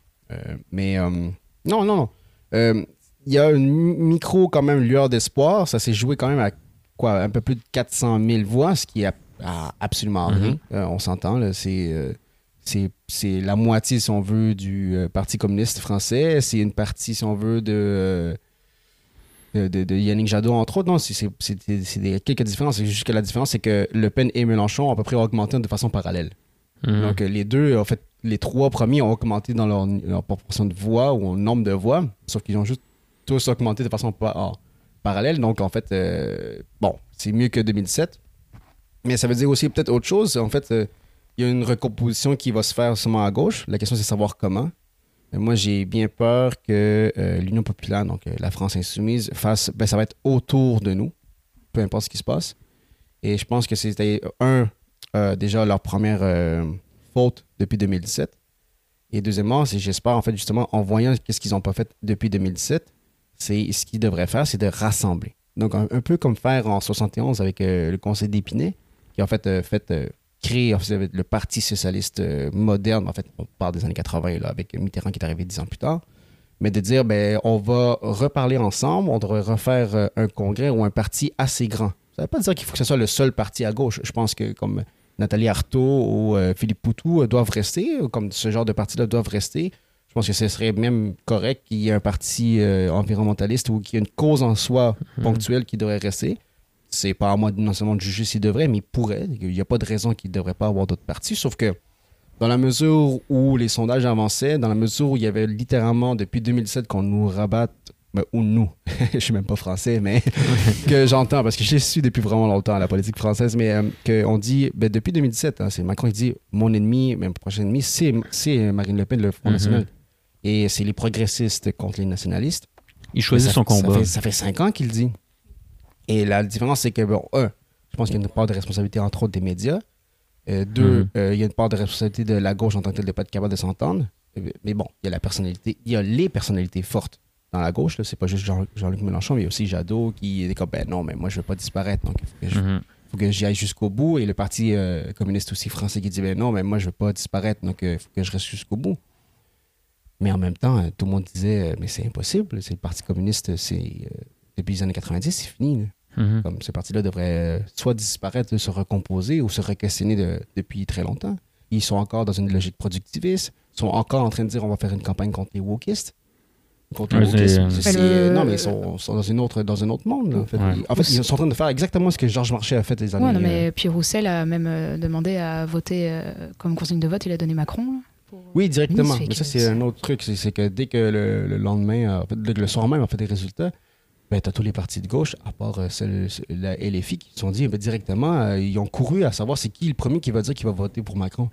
Non. Il y a une micro quand même lueur d'espoir. Ça s'est joué quand même à un peu plus de 400 000 voix, ce qui est absolument rien. On s'entend, là, c'est la moitié, si on veut, du Parti communiste français. C'est une partie, si on veut, de Yannick Jadot, entre autres. Non, c'est quelques différences. C'est juste que la différence, c'est que Le Pen et Mélenchon ont à peu près augmenté de façon parallèle. Donc, les deux, en fait, les trois premiers ont augmenté dans leur proportion de voix ou en nombre de voix, sauf qu'ils ont juste tous augmenté de façon parallèle. Donc, en fait, c'est mieux que 2007. Mais ça veut dire aussi peut-être autre chose. En fait, il y a une recomposition qui va se faire seulement à gauche. La question, c'est de savoir comment. Moi, j'ai bien peur que l'Union populaire, donc la France insoumise, ça va être autour de nous, peu importe ce qui se passe. Et je pense que c'était, déjà leur première faute depuis 2017. Et deuxièmement, j'espère, en fait, justement, en voyant qu'est-ce qu'ils n'ont pas fait depuis 2017, ce qu'ils devraient faire, c'est de rassembler. Donc, un peu comme faire en 71 avec le Conseil d'Épinay, qui a en fait créé le Parti socialiste moderne. En fait, on parle des années 80, là, avec Mitterrand qui est arrivé 10 ans plus tard. mais de dire, ben, on va reparler ensemble, on devrait refaire un congrès ou un parti assez grand. Ça ne veut pas dire qu'il faut que ce soit le seul parti à gauche. Je pense que comme Nathalie Arthaud ou Philippe Poutou doivent rester, ou comme ce genre de parti-là doivent rester. Je pense que ce serait même correct qu'il y ait un parti environnementaliste ou qu'il y ait une cause en soi ponctuelle qui devrait rester. C'est pas à moi non seulement de juger s'il devrait, mais il pourrait. Il n'y a pas de raison qu'il ne devrait pas avoir d'autres partis, sauf que dans la mesure où les sondages avançaient, dans la mesure où il y avait littéralement depuis 2007 qu'on nous rabatte, ou nous, je suis même pas français, mais que j'entends, parce que je suis depuis vraiment longtemps à la politique française, mais qu'on dit, depuis 2017, hein, c'est Macron qui dit, mon ennemi, même prochain ennemi, c'est Marine Le Pen, le Front National. Et c'est les progressistes contre les nationalistes. Il choisit son combat. Ça fait 5 ans qu'il le dit. Et la différence, c'est que, je pense qu'il y a une part de responsabilité, entre autres, des médias. 2, il y a une part de responsabilité de la gauche en tant que telle de ne pas être capable de s'entendre. Mais bon, il y a la personnalité, il y a les personnalités fortes dans la gauche. C'est pas juste Jean-Luc Mélenchon, mais il y a aussi Jadot qui est comme, non, mais moi, je ne veux pas disparaître. Donc, il faut que j'y aille jusqu'au bout. Et le Parti communiste aussi français qui dit, non, mais moi, je ne veux pas disparaître. Donc, il faut que je reste jusqu'au bout. Mais en même temps, tout le monde disait, mais c'est impossible. C'est le Parti communiste, depuis les années 90, c'est fini. Comme ce parti-là devrait soit disparaître, se recomposer ou se re-questionner depuis très longtemps. Ils sont encore dans une logique productiviste. Ils sont encore en train de dire on va faire une campagne contre les wokistes. Contre les wokistes. Non, mais ils sont dans un autre monde. Là, en fait, ils sont en train de faire exactement ce que Georges Marchais a fait les années... Ouais, non, mais puis Roussel a même demandé à voter comme consigne de vote. Il a donné Macron. Oui, directement. Mais ça, c'est un autre truc. C'est que dès que le lendemain, le soir même, on fait des résultats, tu as tous les partis de gauche, à part la LFI, qui se sont dit directement, ils ont couru à savoir c'est qui le premier qui va dire qu'il va voter pour Macron.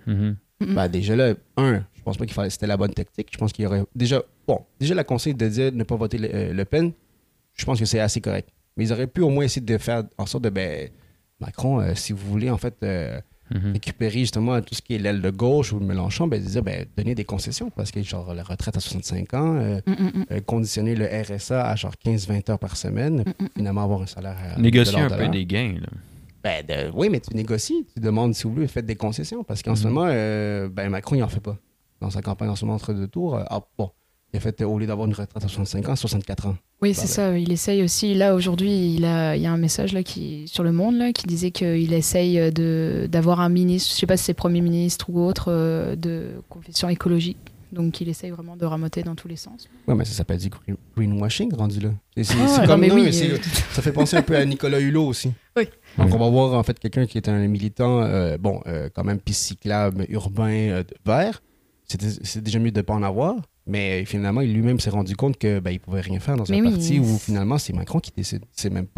Déjà là, je pense pas c'était la bonne tactique. Je pense qu'il y aurait déjà la conseil de dire de ne pas voter Le Pen, je pense que c'est assez correct. Mais ils auraient pu au moins essayer de faire en sorte de, Macron, si vous voulez en fait récupérer justement tout ce qui est l'aile de gauche ou le Mélenchon, dire donner des concessions parce que genre la retraite à 65 ans, conditionner le RSA à genre 15-20 heures par semaine, finalement avoir un salaire à négocier un peu des gains. Là. Oui, mais tu négocies, tu demandes si vous voulez, faites des concessions parce qu'en ce moment, Macron il en fait pas. Dans sa campagne en ce moment entre deux tours, il a fait au lieu d'avoir une retraite à 65 ans, 64 ans. Oui, c'est ça. Il essaye aussi. Là, aujourd'hui, il y a un message là, sur Le Monde là, qui disait qu'il essaye d'avoir un ministre, je ne sais pas si c'est Premier ministre ou autre, de confession écologique. Donc, il essaye vraiment de ramoter dans tous les sens. Oui, mais ça s'appelle du greenwashing rendu là. C'est comme nous, ça fait penser un peu à Nicolas Hulot aussi. Oui. Donc, on va voir en fait quelqu'un qui est un militant, quand même piste cyclable, urbain, vert. C'est déjà mieux de ne pas en avoir. Mais finalement, il lui-même s'est rendu compte que il pouvait rien faire dans un parti où finalement c'est Macron qui décide. C'est même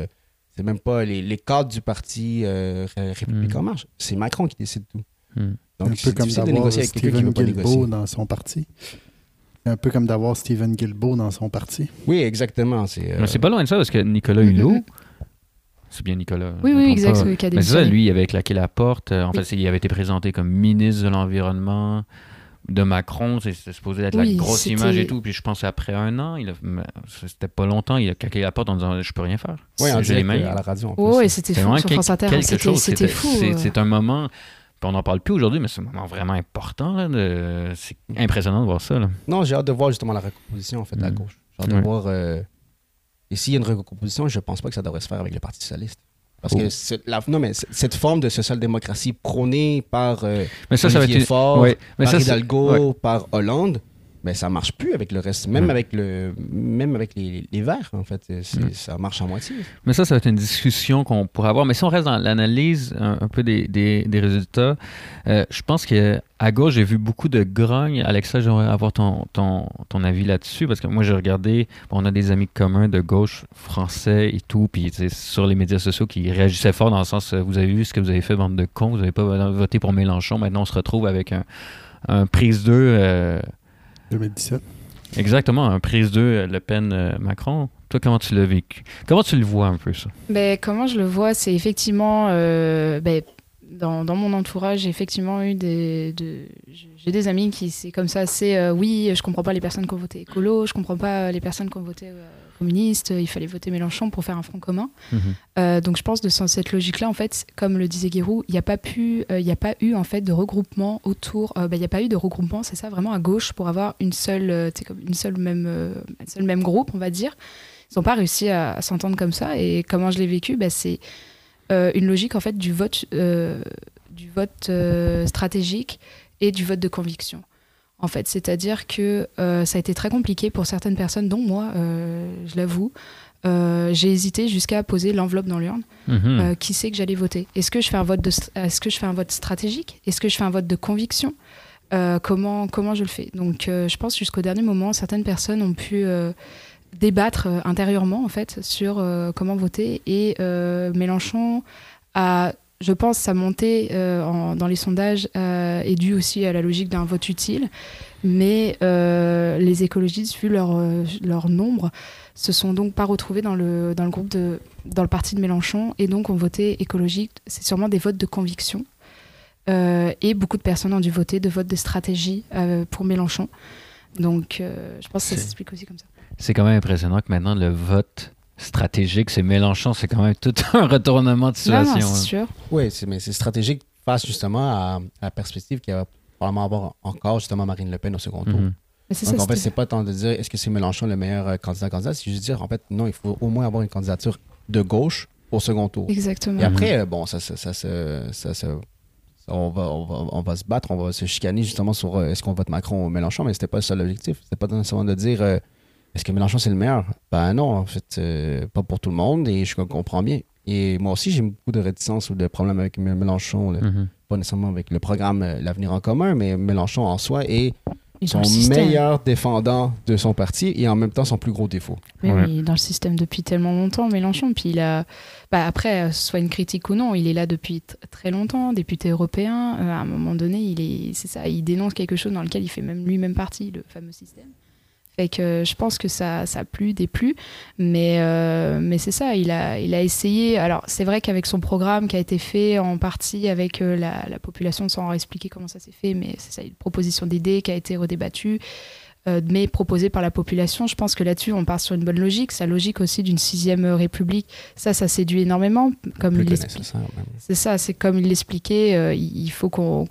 pas les cadres du parti République en marche. C'est Macron qui décide tout. Donc, un peu comme d'avoir Stephen Guilbeault dans son parti. Un peu comme d'avoir Stephen Guilbeault dans son parti. Oui, exactement. Mais c'est pas loin de ça parce que Nicolas Hulot, c'est bien Nicolas. Oui, exact. Mais c'est ça, lui, il avait claqué la porte. En fait, il avait été présenté comme ministre de l'Environnement de Macron. C'est supposé être la grosse image et tout. Puis je pense après un an, c'était pas longtemps, il a claqué la porte en disant je peux rien faire. Oui, en direct à la radio. Oui, c'était fou sur France Inter. C'était fou. C'est un moment... Puis on n'en parle plus aujourd'hui, mais c'est un moment vraiment important. Là, c'est impressionnant de voir ça. Là. Non, j'ai hâte de voir justement la recomposition en fait, à gauche. J'ai hâte de voir... Et s'il y a une recomposition, je pense pas que ça devrait se faire avec le Parti socialiste. Parce que cette forme de social-démocratie prônée par Olivier Faure, par Hidalgo, par Hollande, ça marche plus avec le reste. Même avec les Verts, en fait. Ça marche à moitié. Mais ça va être une discussion qu'on pourrait avoir. Mais si on reste dans l'analyse un peu des résultats, je pense qu'à gauche, j'ai vu beaucoup de grogne. Alexa, j'aimerais avoir ton avis là-dessus. Parce que moi, j'ai regardé, on a des amis communs de gauche français et tout, puis sur les médias sociaux qui réagissaient fort dans le sens, vous avez vu ce que vous avez fait, bande de cons, vous n'avez pas voté pour Mélenchon. Maintenant, on se retrouve avec un prise 2... 2017. Exactement, un prise 2 Le Pen-Macron. Toi, comment tu l'as vécu? Comment tu le vois un peu, ça? Comment je le vois, c'est effectivement... dans mon entourage, j'ai effectivement eu j'ai des amis qui, c'est comme ça, oui, je comprends pas les personnes qui ont voté écolo, je comprends pas les personnes qui ont voté communiste, il fallait voter Mélenchon pour faire un front commun. Donc je pense dans cette logique-là, en fait, comme le disait Guérou, il n'y a pas eu en fait de regroupement autour, il n'y a pas eu de regroupement, c'est ça, vraiment à gauche pour avoir une seule même groupe, on va dire. Ils n'ont pas réussi à s'entendre comme ça. Et comment je l'ai vécu, c'est une logique en fait du vote stratégique et du vote de conviction. En fait, c'est-à-dire que ça a été très compliqué pour certaines personnes, dont moi, je l'avoue. J'ai hésité jusqu'à poser l'enveloppe dans l'urne. Qui sait que j'allais voter ? Est-ce que je fais un vote stratégique ? Est-ce que je fais un vote de conviction ? Comment je le fais ? Donc, je pense jusqu'au dernier moment, certaines personnes ont pu débattre intérieurement en fait sur comment voter. Et Mélenchon a, je pense, sa montée dans les sondages est due aussi à la logique d'un vote utile. Mais les écologistes, vu leur nombre, se sont donc pas retrouvés dans le groupe dans le parti de Mélenchon et donc ont voté écologique. C'est sûrement des votes de conviction. Et beaucoup de personnes ont dû voter de votes de stratégie pour Mélenchon. Donc, je pense que ça s'explique aussi comme ça. C'est quand même impressionnant que maintenant, le vote stratégique, c'est Mélenchon. C'est quand même tout un retournement de situation. Non, c'est sûr. Oui, mais c'est stratégique face justement à la perspective qu'il va probablement avoir encore justement Marine Le Pen au second tour. Donc, en fait, c'est pas tant de dire est-ce que c'est Mélenchon le meilleur candidat, c'est juste dire, en fait, non, il faut au moins avoir une candidature de gauche au second tour. Exactement. Et après, bon, on va se battre, on va se chicaner justement sur est-ce qu'on vote Macron ou Mélenchon, mais c'était pas ça l'objectif. C'était pas nécessairement de dire est-ce que Mélenchon c'est le meilleur? Ben non, en fait, pas pour tout le monde et je comprends bien. Et moi aussi, j'ai beaucoup de réticence ou de problèmes avec Mélenchon, pas nécessairement avec le programme L'Avenir en commun, mais Mélenchon en soi est son meilleur défendant de son parti et en même temps son plus gros défaut. Mais oui, dans le système depuis tellement longtemps, Mélenchon. Puis il a, après, soit une critique ou non, il est là depuis très longtemps, député européen. À un moment donné, il dénonce quelque chose dans lequel il fait même lui-même partie, le fameux système. Fait que je pense que ça plu, déplu, mais c'est ça, il a essayé. Alors c'est vrai qu'avec son programme qui a été fait en partie avec la population, sans expliquer comment ça s'est fait, mais c'est ça, une proposition d'idée qui a été redébattue, mais proposée par la population. Je pense que là-dessus, on part sur une bonne logique. Sa logique aussi d'une 6e République, ça séduit énormément. Comme il l'explique. C'est ça, c'est comme il l'expliquait, il faut qu'on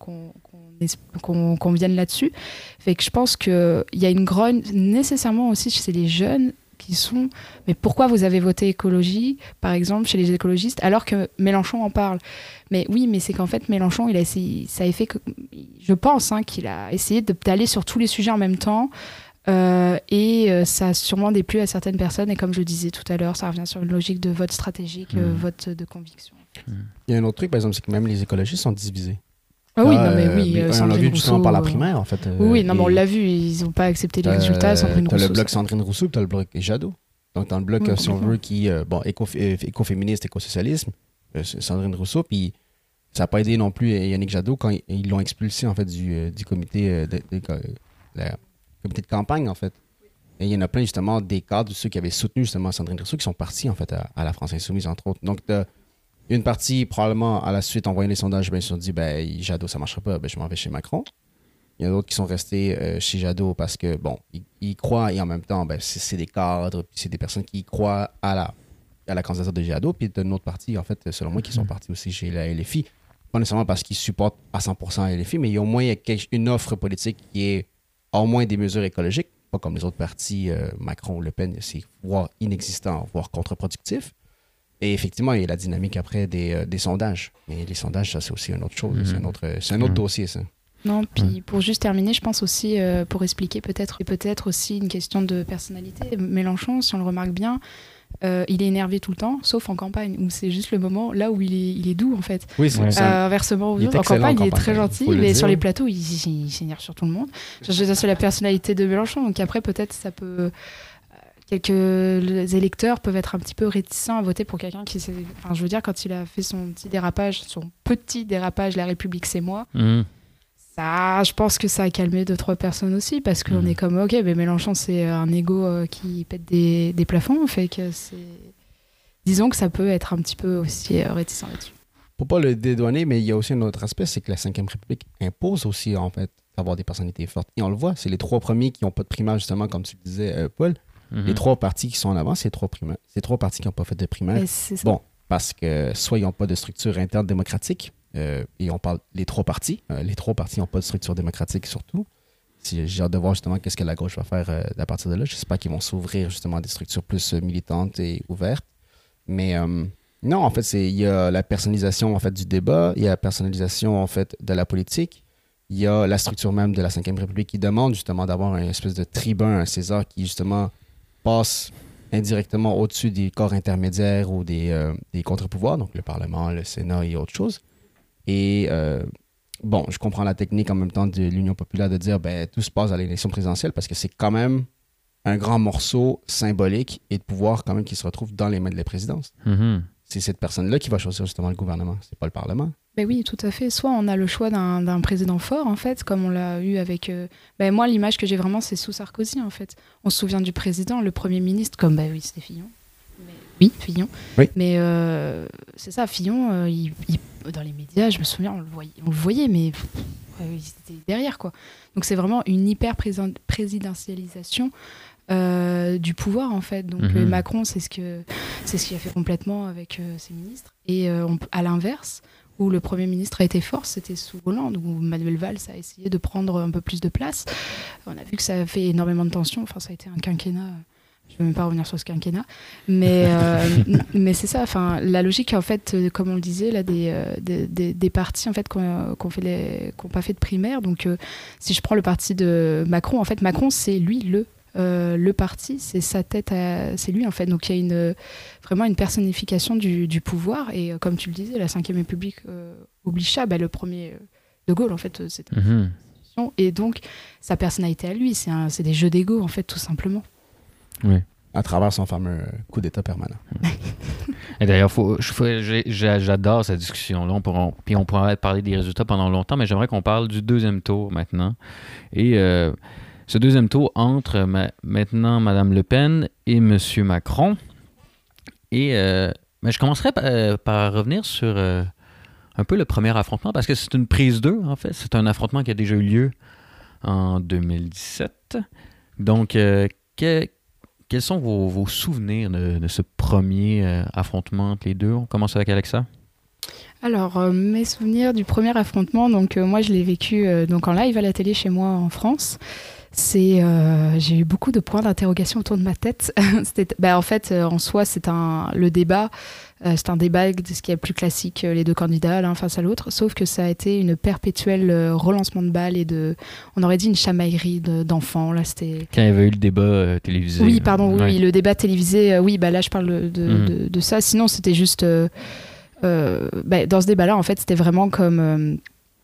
vienne là-dessus. Fait que je pense qu'il y a une grogne nécessairement aussi chez les jeunes qui sont mais pourquoi vous avez voté écologie par exemple chez les écologistes alors que Mélenchon en parle. Mais oui, mais c'est qu'en fait Mélenchon il a essayé, ça a fait que je pense qu'il a essayé d'aller sur tous les sujets en même temps et ça a sûrement déplu à certaines personnes et comme je le disais tout à l'heure, ça revient sur une logique de vote stratégique, vote de conviction. Il y a un autre truc par exemple, c'est que même les écologistes sont divisés. Ah oui, non, mais oui, on l'a vu justement par la primaire, en fait. Oui, non, mais on l'a vu, ils n'ont pas accepté les résultats. Sandrine Rousseau. T'as le bloc Sandrine Rousseau, t'as le bloc Jadot. Donc, dans le bloc, si on veut, qui, écoféministe, écosocialisme, Sandrine Rousseau, puis ça n'a pas aidé non plus Yannick Jadot quand ils l'ont expulsé, en fait, du comité comité de campagne, en fait. Et il y en a plein, justement, des cadres de ceux qui avaient soutenu, justement, Sandrine Rousseau, qui sont partis, en fait, à la France Insoumise, entre autres. Donc, une partie, probablement, à la suite, en voyant les sondages, ils se sont dit, Jadot, ça ne marchera pas, je m'en vais chez Macron. Il y en a d'autres qui sont restés chez Jadot parce que, bon, ils croient et en même temps, c'est des cadres, puis c'est des personnes qui croient à la candidature de Jadot. Puis d'une autre partie, en fait, selon moi, qui sont partis aussi chez la LFI. Pas nécessairement parce qu'ils supportent à 100% la LFI, mais il y a au moins une offre politique qui est au moins des mesures écologiques, pas comme les autres partis, Macron, Le Pen, c'est voire inexistant, voire contre-productif. Et effectivement, il y a la dynamique après des sondages. Mais les sondages, ça, c'est aussi une autre chose. C'est un autre dossier, ça. Non, puis pour juste terminer, je pense aussi, pour expliquer peut-être aussi une question de personnalité. Mélenchon, si on le remarque bien, il est énervé tout le temps, sauf en campagne, où c'est juste le moment là où il est doux, en fait. Oui, c'est ça. Inversement, en campagne, il est très gentil, mais sur les plateaux, il s'énerve sur tout le monde. C'est la personnalité de Mélenchon, donc après, peut-être, ça peut... Quelques électeurs peuvent être un petit peu réticents à voter pour quelqu'un qui... Enfin, je veux dire, quand il a fait son petit dérapage, La République, c'est moi... Ça, je pense que ça a calmé 2-3 personnes aussi, parce qu'on est comme, ok, mais Mélenchon, c'est un ego qui pète des plafonds, fait que c'est... Disons que ça peut être un petit peu aussi réticent là-dessus. Pour pas le dédouaner, mais il y a aussi un autre aspect, c'est que la 5e République impose aussi, en fait, d'avoir des personnalités fortes. Et on le voit, c'est les 3 premiers qui n'ont pas de primaire, justement, comme tu le disais, Paul. Les 3 partis qui sont en avant, c'est 3 primaires. C'est 3 partis qui n'ont pas fait de primaire. Bon, parce que soit ils n'ont pas de structure interne démocratique, et on parle les 3 partis. Les 3 partis n'ont pas de structure démocratique surtout. J'ai hâte de voir justement qu'est-ce que la gauche va faire à partir de là. J'espère qu'ils vont s'ouvrir justement à des structures plus militantes et ouvertes. Mais non, en fait, il y a la personnalisation en fait, du débat, il y a la personnalisation en fait, de la politique, il y a la structure même de la Ve République qui demande justement d'avoir une espèce de tribun, un César qui justement passe indirectement au-dessus des corps intermédiaires ou des contre-pouvoirs, donc le Parlement, le Sénat et autres choses. Et bon, je comprends la technique en même temps de l'Union populaire de dire tout se passe à l'élection présidentielle parce que c'est quand même un grand morceau symbolique et de pouvoir quand même qui se retrouve dans les mains de la présidence. C'est cette personne-là qui va choisir justement le gouvernement, c'est pas le Parlement. Ben oui, tout à fait. Soit on a le choix d'un président fort, en fait, comme on l'a eu avec... moi, l'image que j'ai vraiment, c'est sous Sarkozy, en fait. On se souvient du président, le Premier ministre, comme, oui, c'était Fillon. Oui, Fillon. Oui. Mais c'est ça, Fillon, dans les médias, je me souviens, on le voyait, mais il était derrière, quoi. Donc c'est vraiment une hyper-présidentialisation du pouvoir, en fait. Donc Macron, c'est ce qu'il a fait complètement avec ses ministres. Et à l'inverse, où le Premier ministre a été fort, c'était sous Hollande, où Manuel Valls a essayé de prendre un peu plus de place. On a vu que ça a fait énormément de tensions. Enfin, ça a été un quinquennat... Je ne vais même pas revenir sur ce quinquennat, mais c'est ça. Enfin, la logique, en fait, comme on le disait, là, des partis en fait, qui n'ont pas fait de primaire. Donc, si je prends le parti de Macron, en fait, Macron, c'est lui le parti, c'est sa tête, c'est lui, en fait. Donc, il y a vraiment une personnification du pouvoir. Et comme tu le disais, la Ve République oblige ça. Le premier de Gaulle, en fait, c'était une institution. Et donc, sa personnalité à lui, c'est des jeux d'ego, en fait, tout simplement. Oui. À travers son fameux coup d'État permanent. Et d'ailleurs, j'adore cette discussion-là. On pourrait parler des résultats pendant longtemps, mais j'aimerais qu'on parle du deuxième tour maintenant. Et ce deuxième tour entre maintenant Mme Le Pen et M. Macron. Et je commencerai par revenir sur un peu le premier affrontement, parce que c'est une prise 2, en fait. C'est un affrontement qui a déjà eu lieu en 2017. Donc, quels sont vos souvenirs de ce premier affrontement entre les deux? On commence avec Alexa. Alors, mes souvenirs du premier affrontement, donc moi je l'ai vécu donc en live à la télé chez moi en France. J'ai eu beaucoup de points d'interrogation autour de ma tête. En fait, en soi, le débat. C'est un débat de ce qui est plus classique, les deux candidats l'un face à l'autre, sauf que ça a été une perpétuelle relancement de balles et on aurait dit une chamaillerie d'enfants. Là, c'était... Quand il y avait eu le débat télévisé. Oui, pardon, oui, le débat télévisé, là je parle de ça. Sinon, c'était juste... dans ce débat-là, en fait, c'était vraiment comme...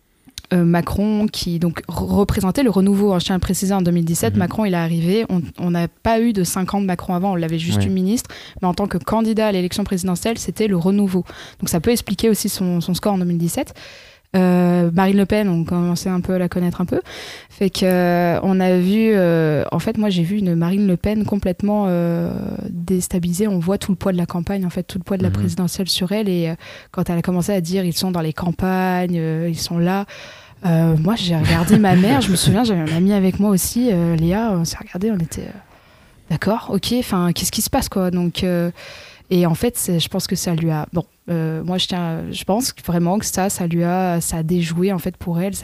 Macron qui donc représentait le renouveau. Je tiens à le préciser, en 2017, Macron il est arrivé, on n'a pas eu de 5 ans de Macron avant, on l'avait juste eu ministre, mais en tant que candidat à l'élection présidentielle, c'était le renouveau. Donc ça peut expliquer aussi son score en 2017. Marine Le Pen, on commençait un peu à la connaître un peu, fait que on a vu en fait moi j'ai vu une Marine Le Pen complètement déstabilisée. On voit tout le poids de la campagne, en fait tout le poids de la présidentielle sur elle, et quand elle a commencé à dire ils sont dans les campagnes, ils sont là, moi j'ai regardé ma mère, je me souviens, j'avais un ami avec moi aussi, Léa, on s'est regardé, on était d'accord, ok, enfin qu'est-ce qui se passe, quoi. Donc et en fait, je pense que ça lui a... moi, je pense vraiment que ça a déjoué, en fait, pour elle. Ça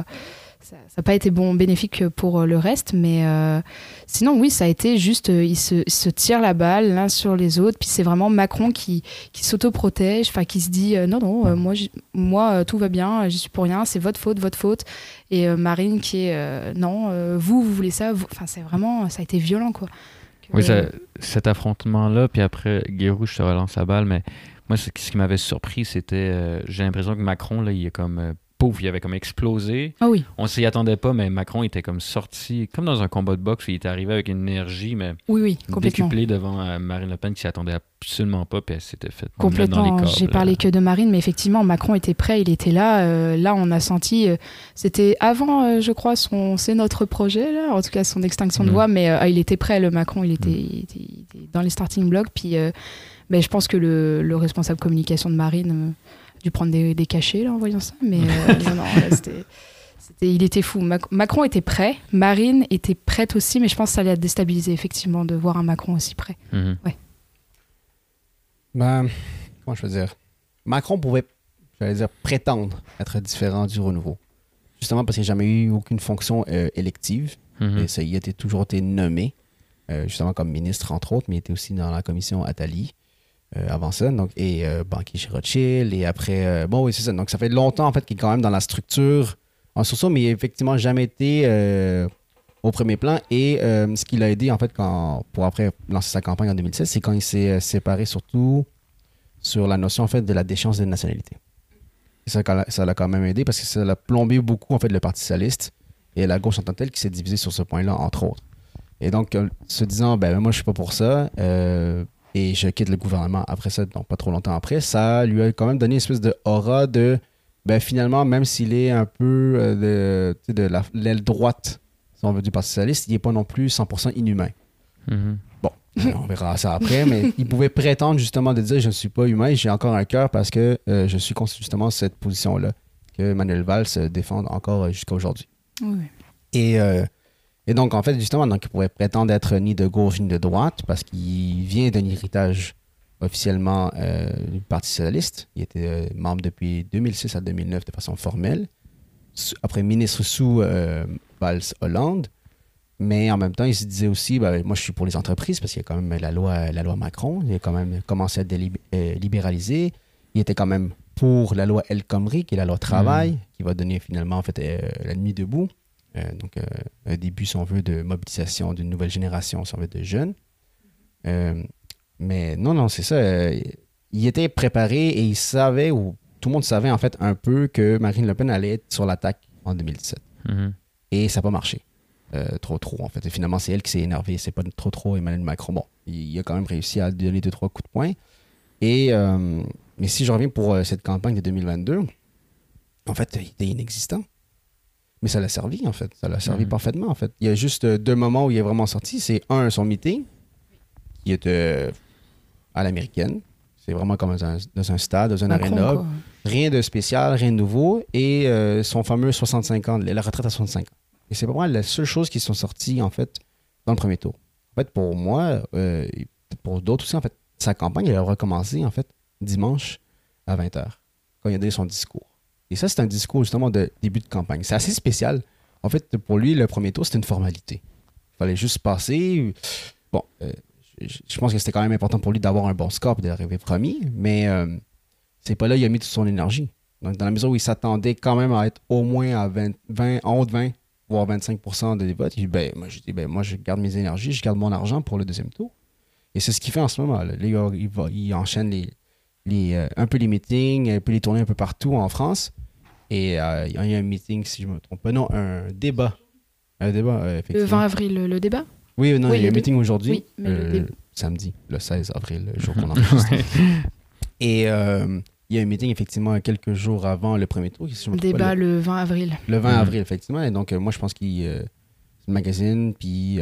n'a pas été bénéfique pour le reste. Mais sinon, oui, ça a été juste... Ils se tirent la balle l'un sur les autres. Puis c'est vraiment Macron qui s'auto-protège, enfin, qui se dit non, moi, tout va bien, j'y suis pour rien, c'est votre faute. Et Marine qui est non, vous voulez ça. Enfin, c'est vraiment... Ça a été violent, quoi. Oui, cet affrontement-là, puis après, Guérou, je te relance la balle, mais moi, ce qui m'avait surpris, c'était, j'ai l'impression que Macron, là, il est comme, il avait comme explosé. Ah oui. On s'y attendait pas, mais Macron était comme sorti, comme dans un combat de boxe, il était arrivé avec une énergie, mais oui, complètement. décuplée devant Marine Le Pen, qui s'y attendait absolument pas, puis elle s'était faite complètement. Dans les cordes. J'ai parlé que de Marine, mais effectivement, Macron était prêt, il était là. Là, on a senti, c'était avant, je crois, C'est notre projet, là, en tout cas son extinction de voix, mais il était prêt, le Macron, il était dans les starting blocks, puis je pense que le responsable communication de Marine... dû prendre des cachets là, en voyant ça, mais non, il était fou. Macron était prêt, Marine était prête aussi, mais je pense que ça allait déstabiliser effectivement de voir un Macron aussi prêt. Ouais. Ben, comment je veux dire? Macron pouvait, prétendre être différent du renouveau. Justement parce qu'il n'a jamais eu aucune fonction élective. Et ça, il a toujours été nommé, justement comme ministre, entre autres, mais il était aussi dans la commission Attali avant ça. Donc, et banquier chez Rothschild. Et après, bon, oui, c'est ça. Donc, ça fait longtemps, en fait, qu'il est quand même dans la structure en sursaut, mais il n'a effectivement jamais été au premier plan. Et ce qui l'a aidé, en fait, pour après lancer sa campagne en 2016, c'est quand il s'est séparé surtout sur la notion, en fait, de la déchéance de nationalité. Et ça l'a quand même aidé parce que ça l'a plombé beaucoup, en fait, le Parti socialiste et la gauche en tant que telle qui s'est divisée sur ce point-là, entre autres. Et donc, se disant, moi, je suis pas pour ça, et je quitte le gouvernement après ça, donc pas trop longtemps après, ça lui a quand même donné une espèce de aura de, finalement, même s'il est un peu de l'aile droite, si on veut, du Parti socialiste, il n'est pas non plus 100% inhumain. Bon, on verra ça après, mais il pouvait prétendre justement de dire, je ne suis pas humain, j'ai encore un cœur parce que je suis contre justement cette position-là que Manuel Valls défend encore jusqu'à aujourd'hui. Oui. Et donc, en fait, justement, donc, il pourrait prétendre être ni de gauche ni de droite parce qu'il vient d'un héritage officiellement du Parti socialiste. Il était membre depuis 2006 à 2009 de façon formelle. Après, ministre sous Valls-Hollande. Mais en même temps, il se disait aussi, moi, je suis pour les entreprises parce qu'il y a quand même la loi Macron. Il a quand même commencé à être libéralisé. Il était quand même pour la loi El Khomri, qui est la loi travail, qui va donner finalement, en fait, la nuit debout. Donc, un début, si on veut, de mobilisation d'une nouvelle génération, si on veut, de jeunes. Mais non, c'est ça. Il était préparé et il savait, ou tout le monde savait, en fait, un peu que Marine Le Pen allait être sur l'attaque en 2017. Et ça n'a pas marché. Trop, en fait. Et finalement, c'est elle qui s'est énervée. C'est pas trop Emmanuel Macron. Bon, il a quand même réussi à donner 2-3 coups de poing. Mais si je reviens pour cette campagne de 2022, en fait, il était inexistant. Mais ça l'a servi, en fait. Ça l'a servi parfaitement, en fait. Il y a juste 2 moments où il est vraiment sorti. C'est son meeting, qui est à l'américaine. C'est vraiment comme dans un stade, dans un aréna. Rien de spécial, rien de nouveau. Et son fameux 65 ans, la retraite à 65 ans. Et c'est vraiment la seule chose qui sont sorties, en fait, dans le premier tour. En fait, pour moi, et pour d'autres aussi, en fait, sa campagne, elle a recommencé, en fait, dimanche à 20h, quand il a donné son discours. Et ça, c'est un discours, justement, de début de campagne. C'est assez spécial. En fait, pour lui, le premier tour, c'était une formalité. Il fallait juste passer. Bon, je pense que c'était quand même important pour lui d'avoir un bon score et d'arriver premier, mais c'est pas là qu'il a mis toute son énergie. Donc, dans la mesure où il s'attendait quand même à être au moins à 20, en haut de 20, voire 25% des votes, il dit, moi, je garde mes énergies, je garde mon argent pour le deuxième tour. Et c'est ce qu'il fait en ce moment. Là, il enchaîne un peu les meetings, un peu les tournées un peu partout en France. Et il y a un meeting, si je ne me trompe pas, non, un débat. Effectivement. Le 20 avril, le débat? Oui, non, il y a un meeting aujourd'hui, oui, mais samedi, le 16 avril, le jour qu'on enregistre. Et il y a un meeting, effectivement, quelques jours avant le premier tour. Si je me trompe débat pas, le 20 avril. Le 20 avril, effectivement. Et donc, moi, je pense qu'il c'est le magazine. Puis,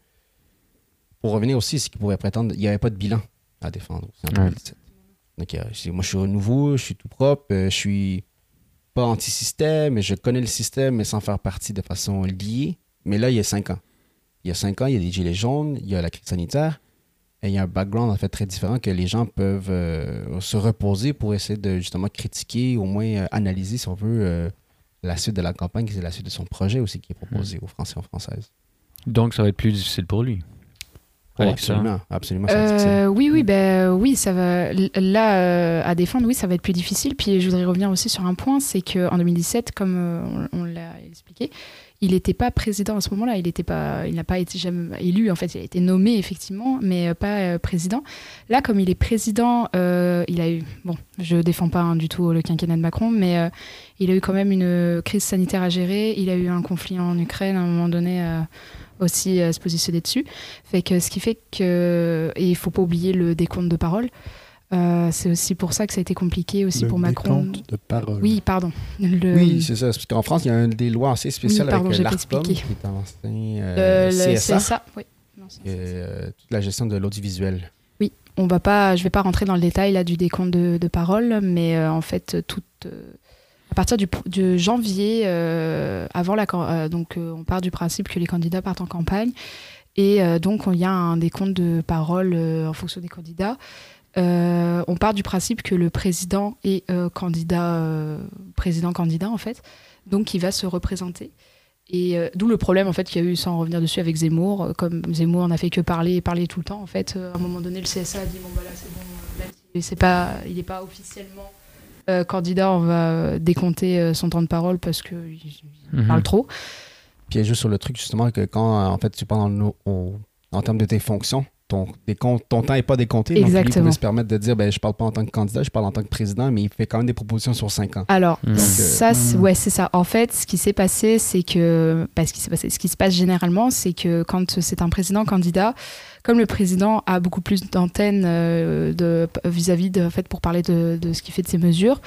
pour revenir aussi, c'est qu'il pourrait prétendre, il n'y avait pas de bilan à défendre aussi en 2017. Donc, moi, je suis nouveau, je suis tout propre, je suis pas anti-système, mais je connais le système, mais sans faire partie de façon liée. Mais là, il y a 5 ans. Il y a 5 ans, il y a des gilets jaunes, il y a la crise sanitaire, et il y a un background en fait très différent que les gens peuvent se reposer pour essayer de justement critiquer, au moins analyser, si on veut, la suite de la campagne, c'est la suite de son projet aussi qui est proposé aux Français et aux Françaises. Donc, ça va être plus difficile pour lui. Oh, absolument. Oui, ça va. Là, à défendre, oui, ça va être plus difficile. Puis je voudrais revenir aussi sur un point, c'est qu'en 2017, comme on l'a expliqué, il n'était pas président à ce moment-là. Il n'a pas été jamais élu. En fait, il a été nommé effectivement, mais pas président. Là, comme il est président, il a eu. Bon, je défends pas du tout le quinquennat de Macron, mais il a eu quand même une crise sanitaire à gérer. Il a eu un conflit en Ukraine à un moment donné. Aussi se positionner dessus. Ce qui fait que... Et il ne faut pas oublier le décompte de paroles. C'est aussi pour ça que ça a été complié aussi pour Macron. Le décompte de paroles. Oui, pardon. Oui, c'est ça. Parce qu'en France, il y a des lois assez spéciales avec l'ARPOM, qui est un ancien CSA. Oui. Non, toute la gestion de l'audiovisuel. Oui, je ne vais pas rentrer dans le détail là, du décompte de paroles, mais en fait, à partir de janvier, avant donc on part du principe que les candidats partent en campagne et donc il y a un décompte de paroles en fonction des candidats. On part du principe que le président est président-candidat en fait, donc il va se représenter. Et d'où le problème en fait qu'il y a eu, sans revenir dessus, avec Zemmour. Comme Zemmour n'a fait que parler tout le temps en fait, à un moment donné le CSA a dit bon bah là c'est bon, même si il n'est pas officiellement candidat, on va décompter son temps de parole parce qu'il parle trop. Puis juste sur le truc justement que quand en fait tu parles en termes de tes fonctions, ton temps n'est pas décompté. Exactement. Donc, il pouvait se permettre de dire, je parle pas en tant que candidat, je parle en tant que président, mais il fait quand même des propositions sur 5 ans. Alors, c'est ça. En fait, ce qui s'est passé, c'est que... ce qui se passe généralement, c'est que quand c'est un président candidat, comme le président a beaucoup plus d'antennes vis-à-vis en fait, pour parler de ce qu'il fait de ses mesures,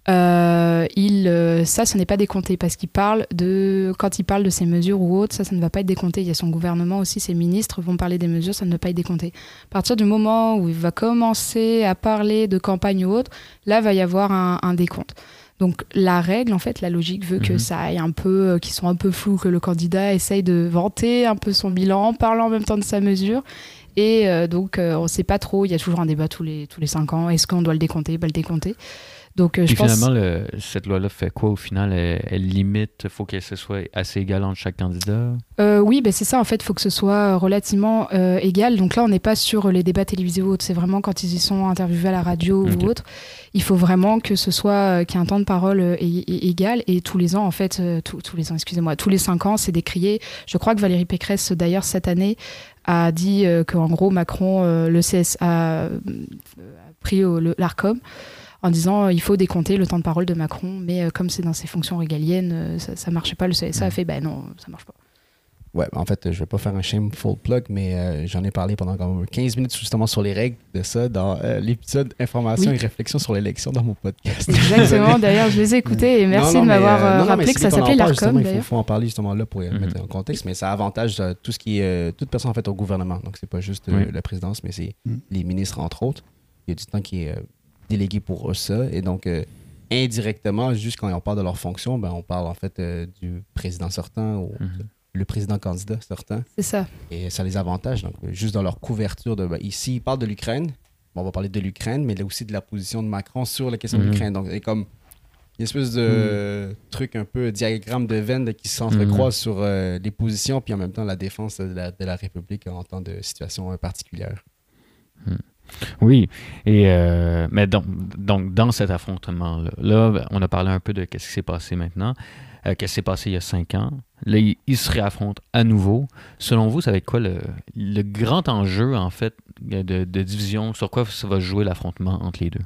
ça n'est pas décompté parce quand il parle de ses mesures ou autres, ça ne va pas être décompté. Il y a son gouvernement aussi, ses ministres vont parler des mesures, ça ne va pas être décompté. À partir du moment où il va commencer à parler de campagne ou autre, là va y avoir un décompte. Donc la règle, en fait, la logique veut que ça aille un peu, qu'ils soient un peu flous, que le candidat essaye de vanter un peu son bilan, parlant en même temps de sa mesure. Et donc on ne sait pas trop, il y a toujours un débat tous les 5 ans. Est-ce qu'on doit le décompter, pas le décompter? Donc, finalement, cette loi-là fait quoi au final? Elle limite, il faut que ce soit assez égal entre chaque candidat? Oui, c'est ça. En fait, il faut que ce soit relativement égal. Donc là, on n'est pas sur les débats télévisés ou autres. C'est vraiment quand ils y sont interviewés à la radio ou autre. Il faut vraiment que ce soit qu'il y ait un temps de parole égal. Et tous les ans, en fait, tous les ans, excusez-moi, tous les 5 ans, c'est décrié. Je crois que Valérie Pécresse, d'ailleurs, cette année, a dit qu'en gros, Macron, le CS a pris l'ARCOM, en disant il faut décompter le temps de parole de Macron, mais comme c'est dans ses fonctions régaliennes, ça marchait pas. Le CSA a fait non, ça marche pas. Ouais, en fait, je vais pas faire un shameful plug, mais j'en ai parlé pendant quand même 15 minutes justement sur les règles de ça dans l'épisode Information et réflexion sur l'élection dans mon podcast. Exactement, d'ailleurs, je les ai écoutés et merci de m'avoir rappelé que ça s'appelait l'ARCOM. Il faut en parler justement là pour mettre en contexte, mais ça avantage tout ce qui est toute personne en fait au gouvernement. Donc, c'est pas juste la présidence, mais c'est les ministres, entre autres. Il y a du temps qui est délégué pour ça. Et donc, indirectement, juste quand on parle de leur fonction, on parle en fait du président sortant ou le président candidat sortant. C'est ça. Et ça les avantage. Donc, juste dans leur couverture ici, ils parlent de l'Ukraine. On va parler de l'Ukraine, mais aussi de la position de Macron sur la question de l'Ukraine. Donc, c'est comme une espèce de truc un peu diagramme de Venn qui s'entrecroise sur les positions, puis en même temps la défense de la République en temps de situation particulière. Oui, mais donc dans cet affrontement-là, on a parlé un peu de ce qui s'est passé maintenant, qu'est-ce qui s'est passé il y a 5 ans. Là, ils se réaffrontent à nouveau. Selon vous, ça va être quoi le grand enjeu, en fait, de division? Sur quoi ça va jouer l'affrontement entre les deux?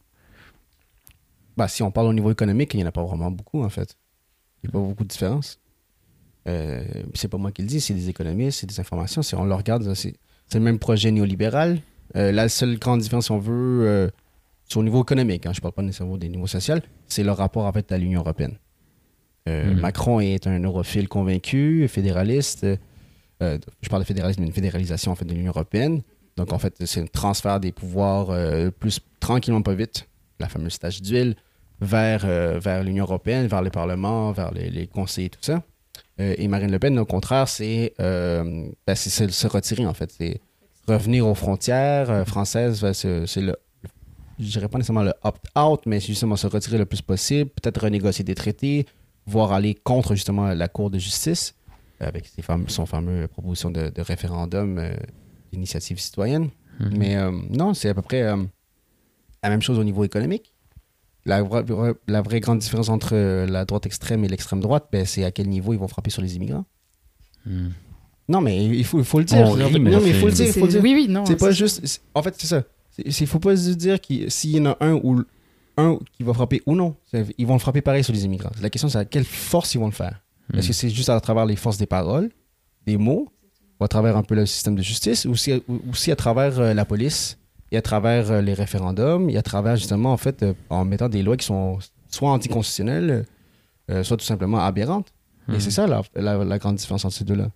Si on parle au niveau économique, il n'y en a pas vraiment beaucoup, en fait. Il n'y a pas beaucoup de différence. C'est pas moi qui le dis, c'est des économistes, c'est des informations. Si on le regarde, c'est le même projet néolibéral. La seule grande différence, si on veut, sur le niveau économique, je ne parle pas nécessairement des niveaux sociaux, c'est le rapport en fait, à l'Union européenne. Macron est un europhile convaincu, fédéraliste. Je parle de fédéralisme, mais une fédéralisation en fait, de l'Union européenne. Donc, en fait, c'est un transfert des pouvoirs plus tranquillement, pas vite, la fameuse tâche d'huile, vers l'Union européenne, vers les parlements, vers les conseils et tout ça. Et Marine Le Pen, au contraire, c'est se retirer, en fait. C'est revenir aux frontières françaises, c'est le, je dirais pas nécessairement le opt-out, mais c'est justement se retirer le plus possible, peut-être renégocier des traités, voire aller contre justement la Cour de justice, avec son fameux proposition de référendum d'initiative citoyenne. Mais non, c'est à peu près la même chose au niveau économique. La vraie grande différence entre la droite extrême et l'extrême droite, c'est à quel niveau ils vont frapper sur les immigrants. Non, mais il faut le dire. Non, mais il faut le dire. Oui, non. C'est pas juste... En fait, c'est ça. Il faut pas se dire s'il y en a un qui va frapper ou non. Ils vont le frapper pareil sur les immigrants. La question, c'est à quelle force ils vont le faire. Est-ce que c'est juste à travers les forces des paroles, des mots, ou à travers un peu le système de justice, ou aussi à travers la police, et à travers les référendums, et à travers justement, en fait, en mettant des lois qui sont soit anticonstitutionnelles, soit tout simplement aberrantes. Et c'est ça la grande différence entre ces deux-là.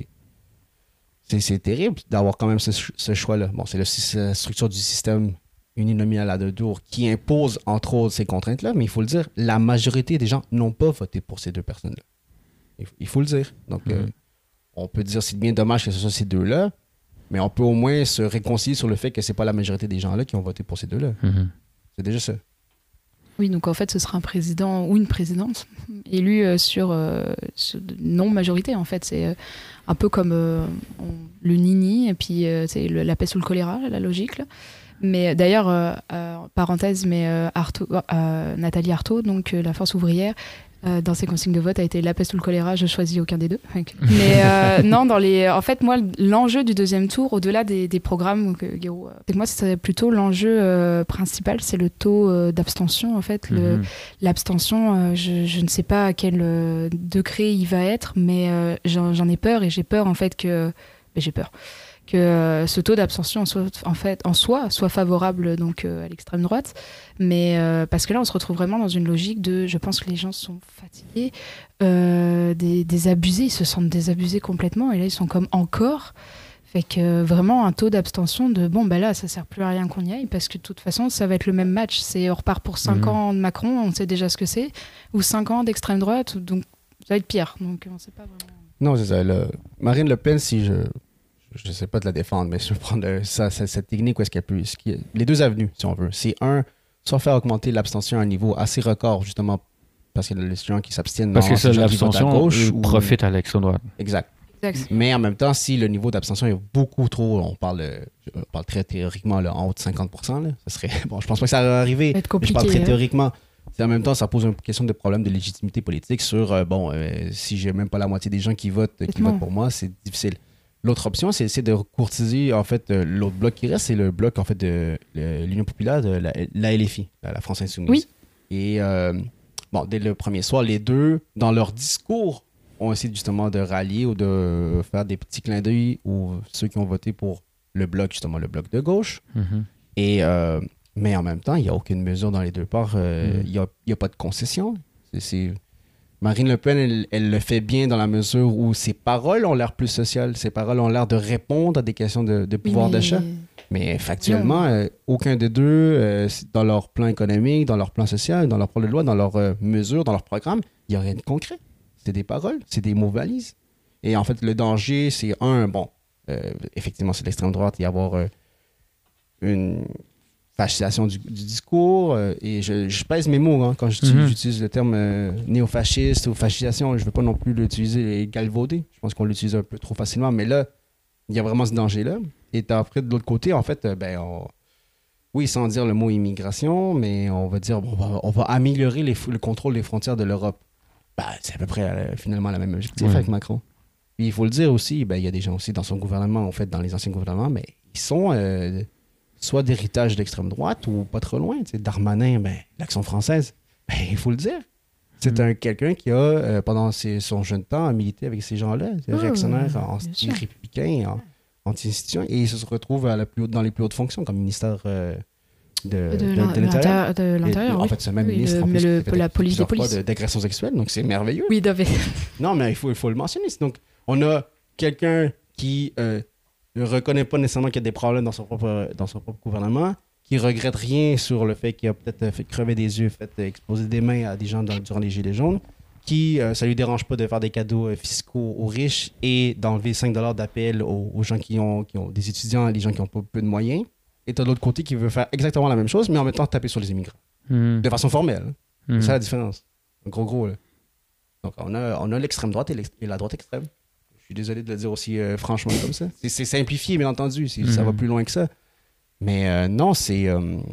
C'est terrible d'avoir quand même ce choix-là. Bon, c'est la structure du système uninominal à deux tours qui impose, entre autres, ces contraintes-là, mais il faut le dire, la majorité des gens n'ont pas voté pour ces deux personnes-là. Il faut le dire. Donc, on peut dire c'est bien dommage que ce soit ces deux-là, mais on peut au moins se réconcilier sur le fait que c'est pas la majorité des gens-là qui ont voté pour ces deux-là. C'est déjà ça. Oui, donc en fait, ce sera un président ou une présidente élu sur non-majorité, en fait. C'est un peu comme le Nini, et puis c'est la peste ou le choléra, la logique, là. Mais d'ailleurs, parenthèse, mais Nathalie Arthaud, donc la Force ouvrière, dans ses consignes de vote a été la peste ou le choléra, je choisis aucun des deux. Mais non, en fait, moi, l'enjeu du deuxième tour, au-delà des programmes que Guéraud, c'est que moi, c'est plutôt l'enjeu principal, c'est le taux d'abstention. En fait, l'abstention, je ne sais pas à quel degré il va être, mais j'en ai peur, et j'ai peur en fait que ce taux d'abstention soit favorable donc à l'extrême droite, mais parce que là on se retrouve vraiment dans une logique de, je pense que les gens sont fatigués, des abusés, ils se sentent désabusés complètement, et là ils sont comme encore, fait que vraiment un taux d'abstention de là ça sert plus à rien qu'on y aille, parce que de toute façon ça va être le même match, on repart pour 5 ans de Macron, on sait déjà ce que c'est, ou 5 ans d'extrême droite, donc ça va être pire, donc on sait pas vraiment. Non, c'est ça. Marine Le Pen, si je ne sais pas de la défendre, mais je vais prendre cette technique où est-ce qu'elle peut... Les deux avenues, si on veut. C'est soit faire augmenter l'abstention à un niveau assez record, justement, parce que les gens qui s'abstiennent... Parce que ça, l'abstention profite à l'extrême droite. Exact. Mais en même temps, si le niveau d'abstention est beaucoup trop... On parle très théoriquement, là, en haut de 50%, là, ça serait... Bon, je pense pas que ça va arriver, mais je parle très théoriquement. En même temps, ça pose une question de problème de légitimité politique sur, si j'ai même pas la moitié des gens qui votent pour moi, c'est difficile. L'autre option, c'est de courtiser, en fait, l'autre bloc qui reste, c'est le bloc, en fait, de l'Union populaire, de la LFI, la France insoumise. Oui. Et, dès le premier soir, les deux, dans leur discours, ont essayé justement de rallier ou de faire des petits clins d'œil aux ceux qui ont voté pour le bloc, justement, le bloc de gauche. Et, mais en même temps, il n'y a aucune mesure dans les deux parts. Il n'y a pas de concession. Marine Le Pen, elle le fait bien dans la mesure où ses paroles ont l'air plus sociales, ses paroles ont l'air de répondre à des questions de pouvoir d'achat. Mais factuellement, aucun des deux, dans leur plan économique, dans leur plan social, dans leur projet de loi, dans leurs mesures, dans leur programme, il n'y a rien de concret. C'est des paroles, c'est des mots valises. Et en fait, le danger, c'est effectivement, c'est l'extrême droite, il y avoir une fascisation du discours, et je pèse mes mots quand j'utilise le terme néofasciste ou fascisation. Je ne veux pas non plus l'utiliser et galvauder. Je pense qu'on l'utilise un peu trop facilement, mais là, il y a vraiment ce danger-là. Et après, de l'autre côté, en fait, oui, sans dire le mot immigration, mais on va dire on va améliorer le contrôle des frontières de l'Europe. C'est à peu près finalement la même objectif avec Macron. Puis il faut le dire aussi, il y a des gens aussi dans son gouvernement, en fait, dans les anciens gouvernements, mais ils sont... soit d'héritage d'extrême droite ou pas trop loin. Darmanin, l'Action française, il faut le dire. C'est quelqu'un qui a, pendant son jeune temps, milité avec ces gens-là, réactionnaire, républicain, anti-institution, et il se retrouve dans les plus hautes fonctions, comme ministère de l'Intérieur. En fait, c'est même ministre la police des polices. D'agression sexuelle, donc c'est merveilleux. Oui, non, mais il faut le mentionner. Donc, on a quelqu'un qui... ne reconnaît pas nécessairement qu'il y a des problèmes dans son propre gouvernement, qui regrette rien sur le fait qu'il a peut-être fait crever des yeux, fait exploser des mains à des gens durant les Gilets jaunes, qui ça lui dérange pas de faire des cadeaux fiscaux aux riches et d'enlever 5$ d'appel aux gens qui ont des étudiants, les gens qui ont pas peu de moyens. Et t'as de l'autre côté qui veut faire exactement la même chose, mais en même temps taper sur les immigrants. De façon formelle. C'est ça la différence. Gros, là. Donc on a l'extrême droite et la droite extrême. Je suis désolé de le dire aussi franchement comme ça. C'est simplifié, bien entendu. Ça va plus loin que ça. Mais non, c'est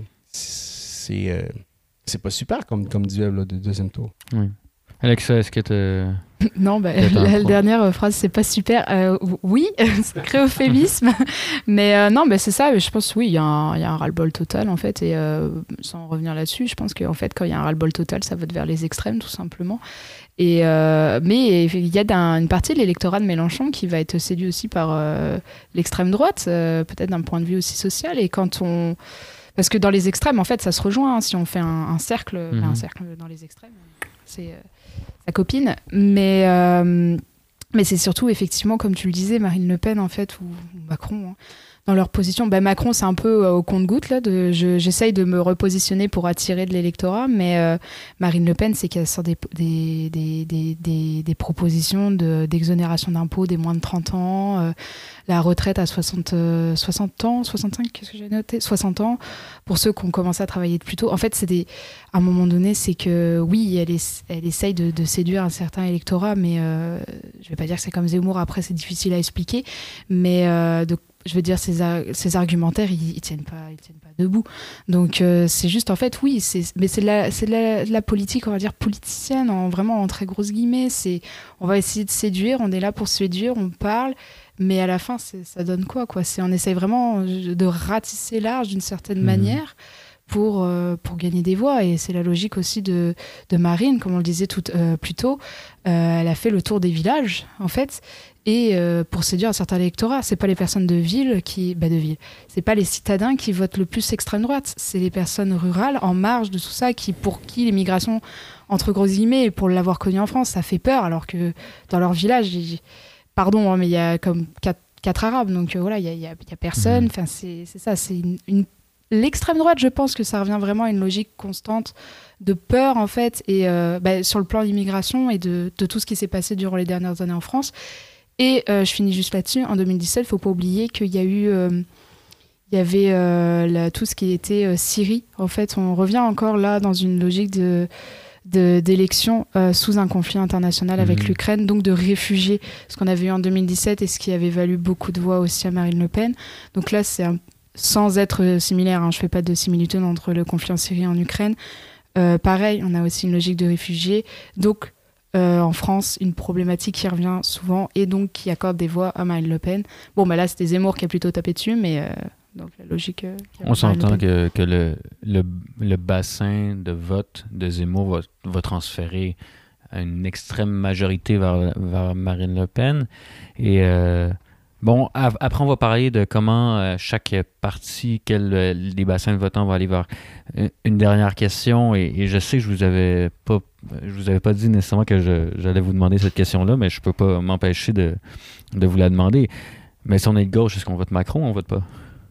pas super comme duel là, de deuxième tour. Oui. Alexa, est-ce que tu... Non, la dernière phrase, c'est pas super. Oui, c'est euphémisme. Mais non, c'est ça. Je pense, oui, il y a un ras-le-bol total, en fait. Et sans revenir là-dessus, je pense qu'en fait, quand il y a un ras-le-bol total, ça vote vers les extrêmes, tout simplement. Et, mais il y a une partie de l'électorat de Mélenchon qui va être séduit aussi par l'extrême droite, peut-être d'un point de vue aussi social. Et parce que dans les extrêmes, en fait, ça se rejoint. Si on fait un cercle, un cercle dans les extrêmes, c'est sa copine. Mais c'est surtout, effectivement, comme tu le disais, Marine Le Pen, en fait, ou Macron, dans leur position. Macron, c'est un peu au compte-gouttes, là. J'essaye de me repositionner pour attirer de l'électorat, mais Marine Le Pen, c'est qu'elle sort des propositions d'exonération d'impôts des moins de 30 ans, la retraite à 60 ans, 65, qu'est-ce que j'ai noté 60 ans, pour ceux qui ont commencé à travailler plus tôt. En fait, à un moment donné, c'est que, oui, elle essaye de séduire un certain électorat, mais je vais pas dire que c'est comme Zemmour, après, c'est difficile à expliquer, mais je veux dire, ces argumentaires, ils tiennent pas debout. Donc, c'est juste, en fait, oui, mais c'est de la politique, on va dire, politicienne, vraiment en très grosses guillemets. On va essayer de séduire, on est là pour séduire, on parle, mais à la fin, ça donne quoi. On essaye vraiment de ratisser large d'une certaine manière pour gagner des voix. Et c'est la logique aussi de Marine, comme on le disait plus tôt. Elle a fait le tour des villages, en fait, et pour séduire un certain électorat. C'est pas les personnes de ville c'est pas les citadins qui votent le plus extrême droite, c'est les personnes rurales en marge de tout ça, pour qui l'immigration, entre gros guillemets, pour l'avoir connue en France, ça fait peur, alors que dans leur village, pardon, mais il y a comme quatre Arabes, donc voilà, il y a personne. Enfin, c'est ça, c'est l'extrême droite, je pense que ça revient vraiment à une logique constante de peur, en fait, et sur le plan d'immigration et de tout ce qui s'est passé durant les dernières années en France. Et je finis juste là-dessus. En 2017, il ne faut pas oublier qu'il y a eu... il y avait tout ce qui était Syrie. En fait, on revient encore là dans une logique d'élection sous un conflit international avec l'Ukraine, donc de réfugiés, ce qu'on avait eu en 2017 et ce qui avait valu beaucoup de voix aussi à Marine Le Pen. Donc là, sans être similaire, je ne fais pas de similitude entre le conflit en Syrie et en Ukraine. Pareil, on a aussi une logique de réfugiés. Donc, en France, une problématique qui revient souvent et donc qui accorde des voix à Marine Le Pen. Bon, là, c'était Zemmour qui a plutôt tapé dessus, mais donc la logique... on s'entend que le bassin de vote de Zemmour va transférer à une extrême majorité vers Marine Le Pen. Et après, on va parler de comment chaque parti, les bassins de votants vont aller vers une dernière question. Et je sais que je vous avais pas dit nécessairement que j'allais vous demander cette question-là, mais je peux pas m'empêcher de vous la demander. Mais si on est de gauche, est-ce qu'on vote Macron ou on vote pas?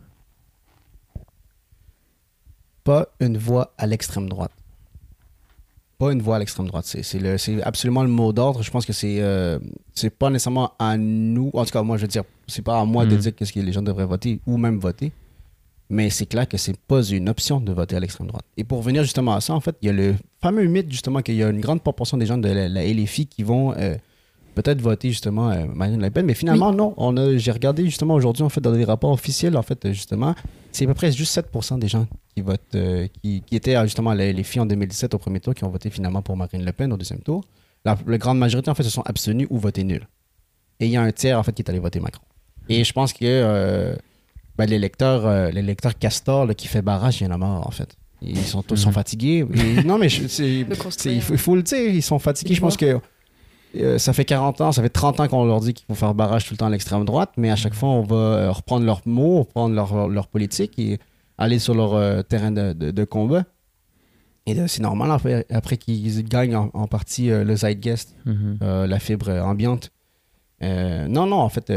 Pas une voix à l'extrême droite. Pas une voix à l'extrême droite. C'est absolument le mot d'ordre. Je pense que c'est pas nécessairement à nous. En tout cas, moi, je veux dire, c'est pas à moi de dire qu'est-ce que les gens devraient voter ou même voter. Mais c'est clair que c'est pas une option de voter à l'extrême droite. Et pour revenir justement à ça, en fait, il y a le fameux mythe justement qu'il y a une grande proportion des gens de la LFI qui vont peut-être voter justement Marine Le Pen. Mais finalement, non. J'ai regardé justement aujourd'hui, en fait, dans des rapports officiels, en fait, justement, c'est à peu près juste 7% des gens qui votent, qui étaient justement les filles en 2017 au premier tour, qui ont voté finalement pour Marine Le Pen au deuxième tour. La grande majorité, en fait, se sont abstenus ou voté nul. Et il y a un tiers, en fait, qui est allé voter Macron. Et je pense que l'électeur Castor là, qui fait barrage, il y en a marre, en fait. Ils sont tous sont fatigués. Et, non, mais il faut le dire, ils sont fatigués. Je pense que ça fait 40 ans, ça fait 30 ans qu'on leur dit qu'il faut faire barrage tout le temps à l'extrême droite, mais à chaque fois, on va reprendre leurs mots, reprendre leur politique et aller sur leur terrain de combat. Et c'est normal, après qu'ils gagnent en partie le zeitgeist, la fibre ambiante. Non, en fait,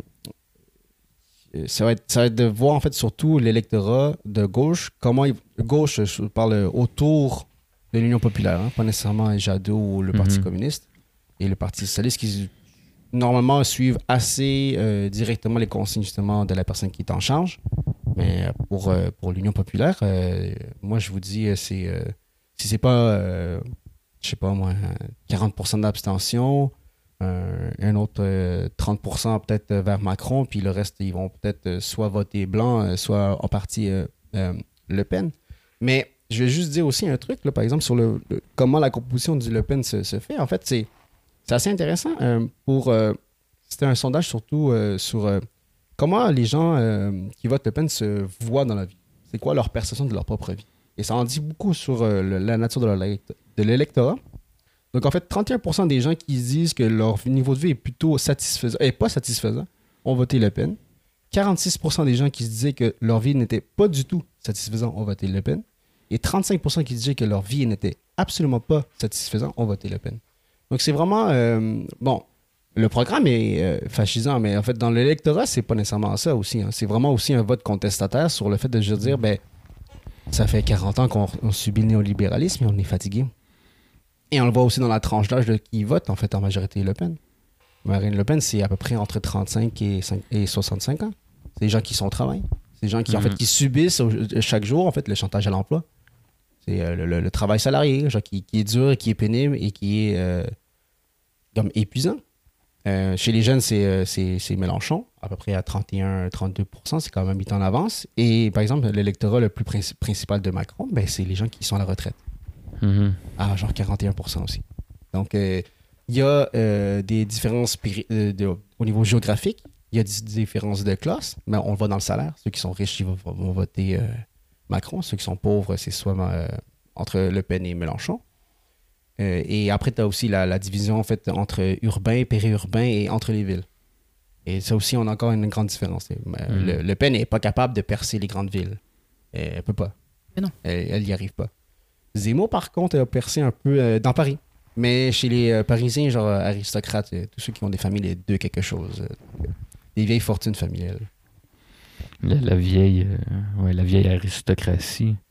ça va être de voir, en fait, surtout l'électorat de gauche, gauche, je parle autour de l'Union populaire, pas nécessairement Jadot ou le Parti communiste et le Parti socialiste, qui normalement suivent assez directement les consignes, justement, de la personne qui est en charge. Mais pour l'Union populaire, moi, je vous dis, si c'est pas, je sais pas moi, 40% d'abstention, un autre 30% peut-être vers Macron, puis le reste, ils vont peut-être soit voter blanc, soit en partie Le Pen. Mais je vais juste dire aussi un truc, là, par exemple, sur comment la composition du Le Pen se fait. En fait, c'est assez intéressant. C'était un sondage surtout sur comment les gens qui votent Le Pen se voient dans la vie. C'est quoi leur perception de leur propre vie. Et ça en dit beaucoup sur la nature de l'électorat. Donc, en fait, 31% des gens qui disent que leur niveau de vie est plutôt satisfaisant, et pas satisfaisant, ont voté Le Pen. 46% des gens qui se disaient que leur vie n'était pas du tout satisfaisante ont voté Le Pen. Et 35% qui disaient que leur vie n'était absolument pas satisfaisante ont voté Le Pen. Donc, c'est vraiment... Le programme est fascisant, mais en fait, dans l'électorat, c'est pas nécessairement ça aussi. Hein. C'est vraiment aussi un vote contestataire sur le fait de juste dire, ça fait 40 ans qu'on subit le néolibéralisme et on est fatigué. Et on le voit aussi dans la tranche d'âge de qui vote, en fait, en majorité Le Pen. Marine Le Pen, c'est à peu près entre 35 et 65 ans. C'est des gens qui sont au travail. C'est des gens qui, en fait, qui subissent chaque jour, en fait, le chantage à l'emploi. C'est le travail salarié, genre qui est dur, qui est pénible et qui est comme épuisant. Chez les jeunes, c'est Mélenchon, à peu près à 31-32%, c'est quand même 8 ans en avance. Et par exemple, l'électorat le plus principal de Macron, c'est les gens qui sont à la retraite. À genre 41% aussi. Donc, il y a des différences au niveau géographique, il y a des différences de classe, mais on le voit dans le salaire. Ceux qui sont riches, ils vont voter Macron. Ceux qui sont pauvres, c'est soit entre Le Pen et Mélenchon. Et après, tu as aussi la division en fait, entre urbain, périurbain et entre les villes. Et ça aussi, on a encore une grande différence. Le Pen n'est pas capable de percer les grandes villes. Elle ne peut pas. Mais non. Elle n'y arrive pas. Zemmour, par contre, a percé un peu dans Paris. Mais chez les Parisiens, genre aristocrates, tous ceux qui ont des familles de quelque chose. Des vieilles fortunes familiales. La vieille aristocratie.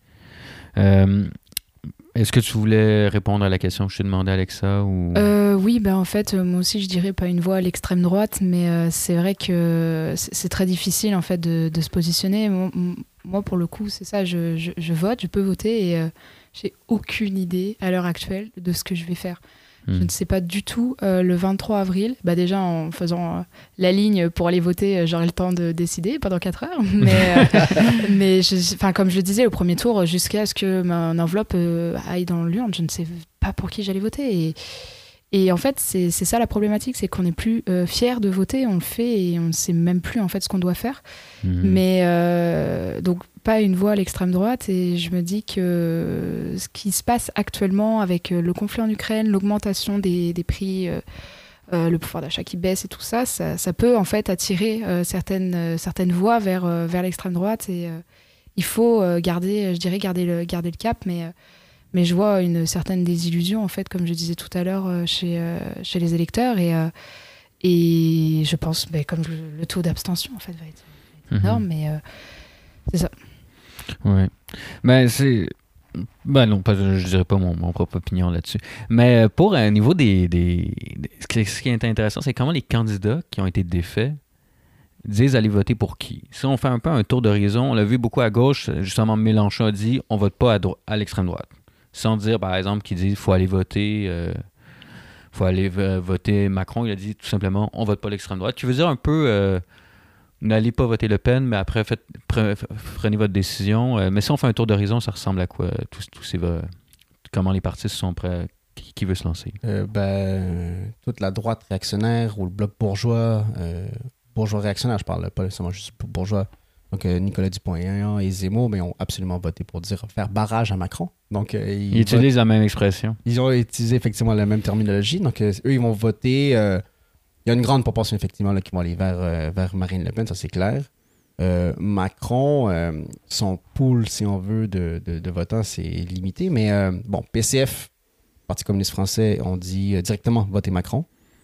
Est-ce que tu voulais répondre à la question que je t'ai demandé, Alexa? Ou... Oui, en fait, moi aussi, je dirais pas une voix à l'extrême droite, mais c'est vrai que c'est très difficile en fait, de se positionner. Moi, pour le coup, c'est ça, je vote, je peux voter et j'ai aucune idée à l'heure actuelle de ce que je vais faire. Je ne sais pas du tout. Le 23 avril, déjà en faisant la ligne pour aller voter, j'aurai le temps de décider pendant 4 heures. Mais comme je le disais au premier tour, jusqu'à ce que mon enveloppe aille dans l'urne, je ne sais pas pour qui j'allais voter. Et en fait, c'est ça la problématique, c'est qu'on n'est plus fier de voter, on le fait et on ne sait même plus en fait ce qu'on doit faire. Mais donc pas une voix à l'extrême droite, et je me dis que ce qui se passe actuellement avec le conflit en Ukraine, l'augmentation des prix, le pouvoir d'achat qui baisse et tout ça, ça peut en fait attirer certaines voix vers l'extrême droite, et il faut garder le cap, mais je vois une certaine désillusion, en fait, comme je disais tout à l'heure, chez les électeurs. Et je pense, comme le taux d'abstention, en fait, va être énorme, mais c'est ça. Ouais. C'est... non, je dirais pas mon propre opinion là-dessus. Mais pour un niveau ce qui est intéressant, c'est comment les candidats qui ont été défaits disent aller voter pour qui. Si on fait un peu un tour d'horizon, on l'a vu beaucoup à gauche, justement, Mélenchon a dit on vote pas à l'extrême droite. Sans dire, par exemple, qu'il dit qu'il faut aller voter voter Macron. Il a dit tout simplement, on vote pas l'extrême droite. Tu veux dire un peu, n'allez pas voter Le Pen, mais après, prenez votre décision. Mais si on fait un tour d'horizon, ça ressemble à quoi? Comment les partis sont prêts? Qui veut se lancer? Toute la droite réactionnaire ou le bloc bourgeois réactionnaire, je parle pas nécessairement juste pour bourgeois. Donc, Nicolas Dupont-Aignan et Zemmour, ont absolument voté pour faire barrage à Macron. Donc, ils utilisent la même expression. Ils ont utilisé effectivement la même terminologie. Donc, eux, ils vont voter. Il y a une grande proportion, effectivement, là, qui vont aller vers Marine Le Pen, ça c'est clair. Macron, son pool, si on veut, de votants, c'est limité. Mais PCF, Parti communiste français, on dit directement voter Macron.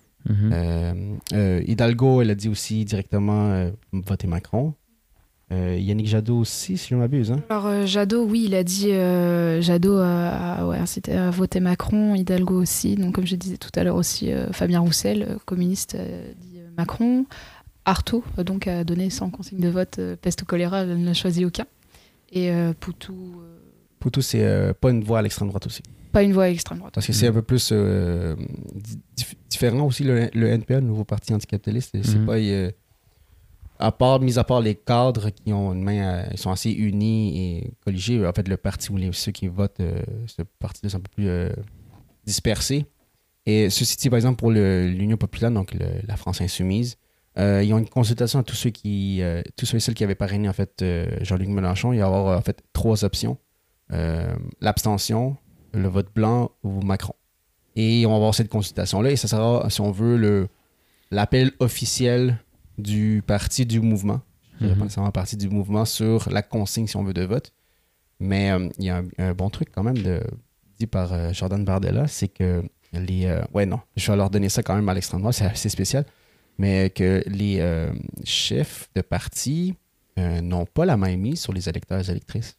Hidalgo, elle a dit aussi directement voter Macron. Yannick Jadot aussi, si je ne m'abuse. Hein? Alors, Jadot, oui, il a dit Jadot a incité à voter Macron, Hidalgo aussi. Donc, comme je disais tout à l'heure aussi, Fabien Roussel, communiste, dit Macron. Artaud, donc, a donné sans consigne de vote peste ou choléra, elle n'a choisi aucun. Et Poutou. Poutou, c'est pas une voix à l'extrême droite aussi. Pas une voix à l'extrême droite. Parce que c'est un peu plus différent aussi, le NPA, le nouveau parti anticapitaliste. C'est pas. Mis à part les cadres qui ont une main, ils sont assez unis et colligés. En fait, le parti ou ceux qui votent, ce parti-là, c'est un peu plus dispersé. Et ceci dit, par exemple, pour l'Union populaire, donc la France insoumise, ils ont une consultation à tous ceux et celles qui avaient parrainé en fait Jean-Luc Mélenchon. Il va y avoir en fait 3 options l'abstention, le vote blanc ou Macron. Et on va avoir cette consultation-là, et ça sera, si on veut, l'appel officiel du parti du mouvement. Je dirais pas nécessairement parti du mouvement sur la consigne, si on veut, de vote. Mais il y a un bon truc quand même dit par Jordan Bardella, c'est que je vais leur donner ça quand même à l'extrême droite, c'est assez spécial, mais que les chefs de parti n'ont pas la main mise sur les électeurs et les électrices.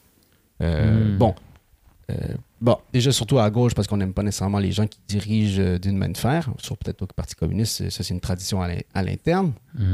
Bon, déjà surtout à gauche, parce qu'on n'aime pas nécessairement les gens qui dirigent d'une main de fer, sur peut-être au Parti communiste, ça c'est une tradition à l'interne,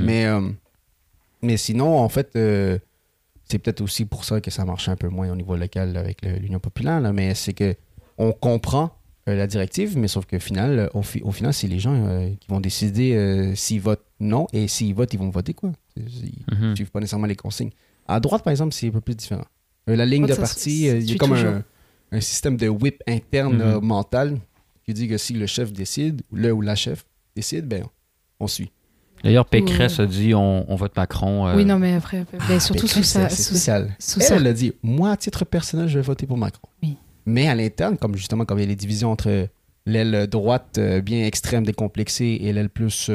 mais sinon, en fait, c'est peut-être aussi pour ça que ça marche un peu moins au niveau local avec l'Union populaire, là, mais c'est que on comprend la directive, mais sauf qu'au final, c'est les gens qui vont décider s'ils votent non, et s'ils votent, ils vont voter quoi. Ils ne suivent pas nécessairement les consignes. À droite, par exemple, c'est un peu plus différent. La ligne de parti, il y a comme un système de whip interne mental qui dit que si le chef décide, ou la chef décide, ben on suit. D'ailleurs, Pécresse a dit on vote Macron. Oui, non, mais après, surtout sous ça. C'est spécial. Elle a dit moi, à titre personnel, je vais voter pour Macron. Oui. Mais à l'interne, comme il y a les divisions entre l'aile droite bien extrême, décomplexée, et l'aile plus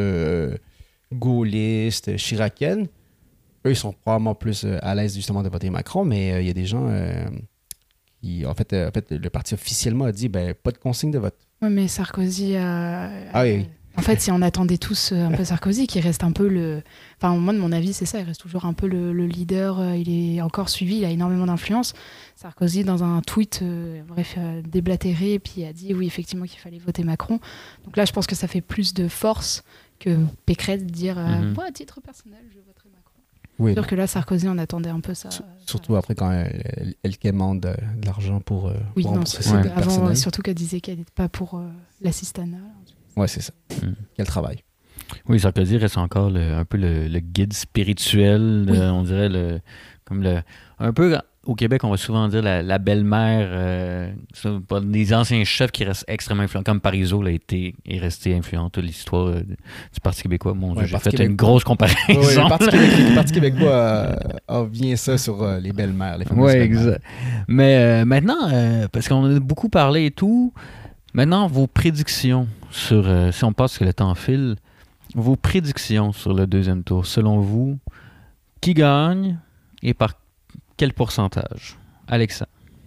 gaulliste, chiracienne, eux, ils sont probablement plus à l'aise justement de voter Macron, mais il y a des gens qui, en fait, le parti officiellement a dit pas de consigne de vote. Oui, mais Sarkozy a... oui. En fait, si on attendait tous un peu Sarkozy, qui reste un peu le... Enfin, moi, de mon avis, c'est ça, il reste toujours un peu le leader, il est encore suivi, il a énormément d'influence. Sarkozy, dans un tweet, déblatéré, puis a dit, oui, effectivement, qu'il fallait voter Macron. Donc là, je pense que ça fait plus de force que Pécresse de dire, moi, à titre personnel, je voterai Macron. Oui. C'est sûr que là, Sarkozy, on attendait un peu ça. Surtout après, quand elle quémande de l'argent pour... oui, non, avant, surtout qu'elle disait qu'elle n'était pas pour l'assistanat. Ouais, c'est ça. Quel travail. Oui, Sarkozy reste encore un peu le guide spirituel, on dirait un peu au Québec, on va souvent dire la belle-mère, des anciens chefs qui restent extrêmement influents, comme Parizeau est resté influent toute l'histoire du Parti québécois. Mon Dieu, j'ai fait une grosse comparaison. Le Parti québécois a bien ça sur les belles-mères. Oui, exact. Mais maintenant, parce qu'on a beaucoup parlé et tout, maintenant, vos prédictions sur, si on passe que le temps file, vos prédictions sur le deuxième tour, selon vous, qui gagne et par quel pourcentage? Alexa.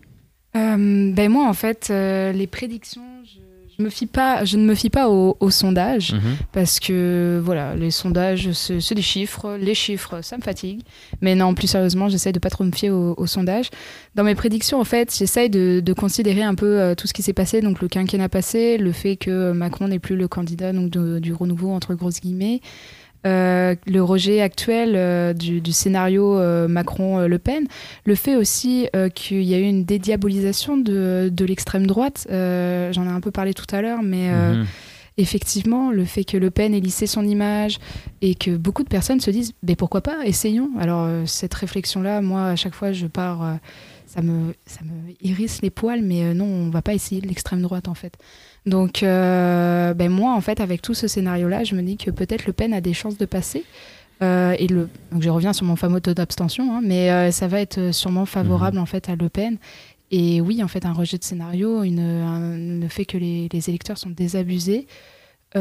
Moi, en fait, les prédictions, je ne me fie pas aux sondages, parce que, voilà, les sondages, c'est des chiffres. Les chiffres, ça me fatigue. Mais non, plus sérieusement, j'essaie de pas trop me fier aux sondages. Dans mes prédictions, en fait, j'essaie de considérer un peu tout ce qui s'est passé, donc le quinquennat passé, le fait que Macron n'est plus le candidat donc du renouveau, entre grosses guillemets, le rejet actuel du scénario Macron-Le Pen, le fait aussi qu'il y a eu une dédiabolisation de l'extrême droite, j'en ai un peu parlé tout à l'heure, mais effectivement, le fait que Le Pen ait lissé son image et que beaucoup de personnes se disent « pourquoi pas, essayons ». Alors cette réflexion-là, moi, à chaque fois, je pars, ça me hérisse les poils, mais non, on ne va pas essayer de l'extrême droite, en fait. Donc, moi, en fait, avec tout ce scénario-là, je me dis que peut-être Le Pen a des chances de passer. Donc, je reviens sur mon fameux taux d'abstention, mais ça va être sûrement favorable, en fait, à Le Pen. Et oui, en fait, un rejet de scénario, le fait que les électeurs sont désabusés et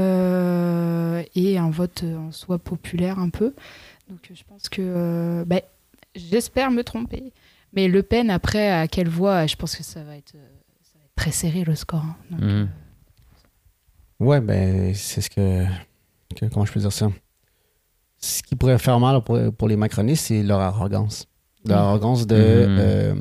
un vote en soi populaire un peu. Donc, je pense que... j'espère me tromper. Mais Le Pen, après, à quelle voix, je pense que ça va être très serré, le score. Hein. Donc, ouais, c'est ce que... Comment je peux dire ça? Ce qui pourrait faire mal pour les macronistes, c'est leur arrogance. Leur arrogance de...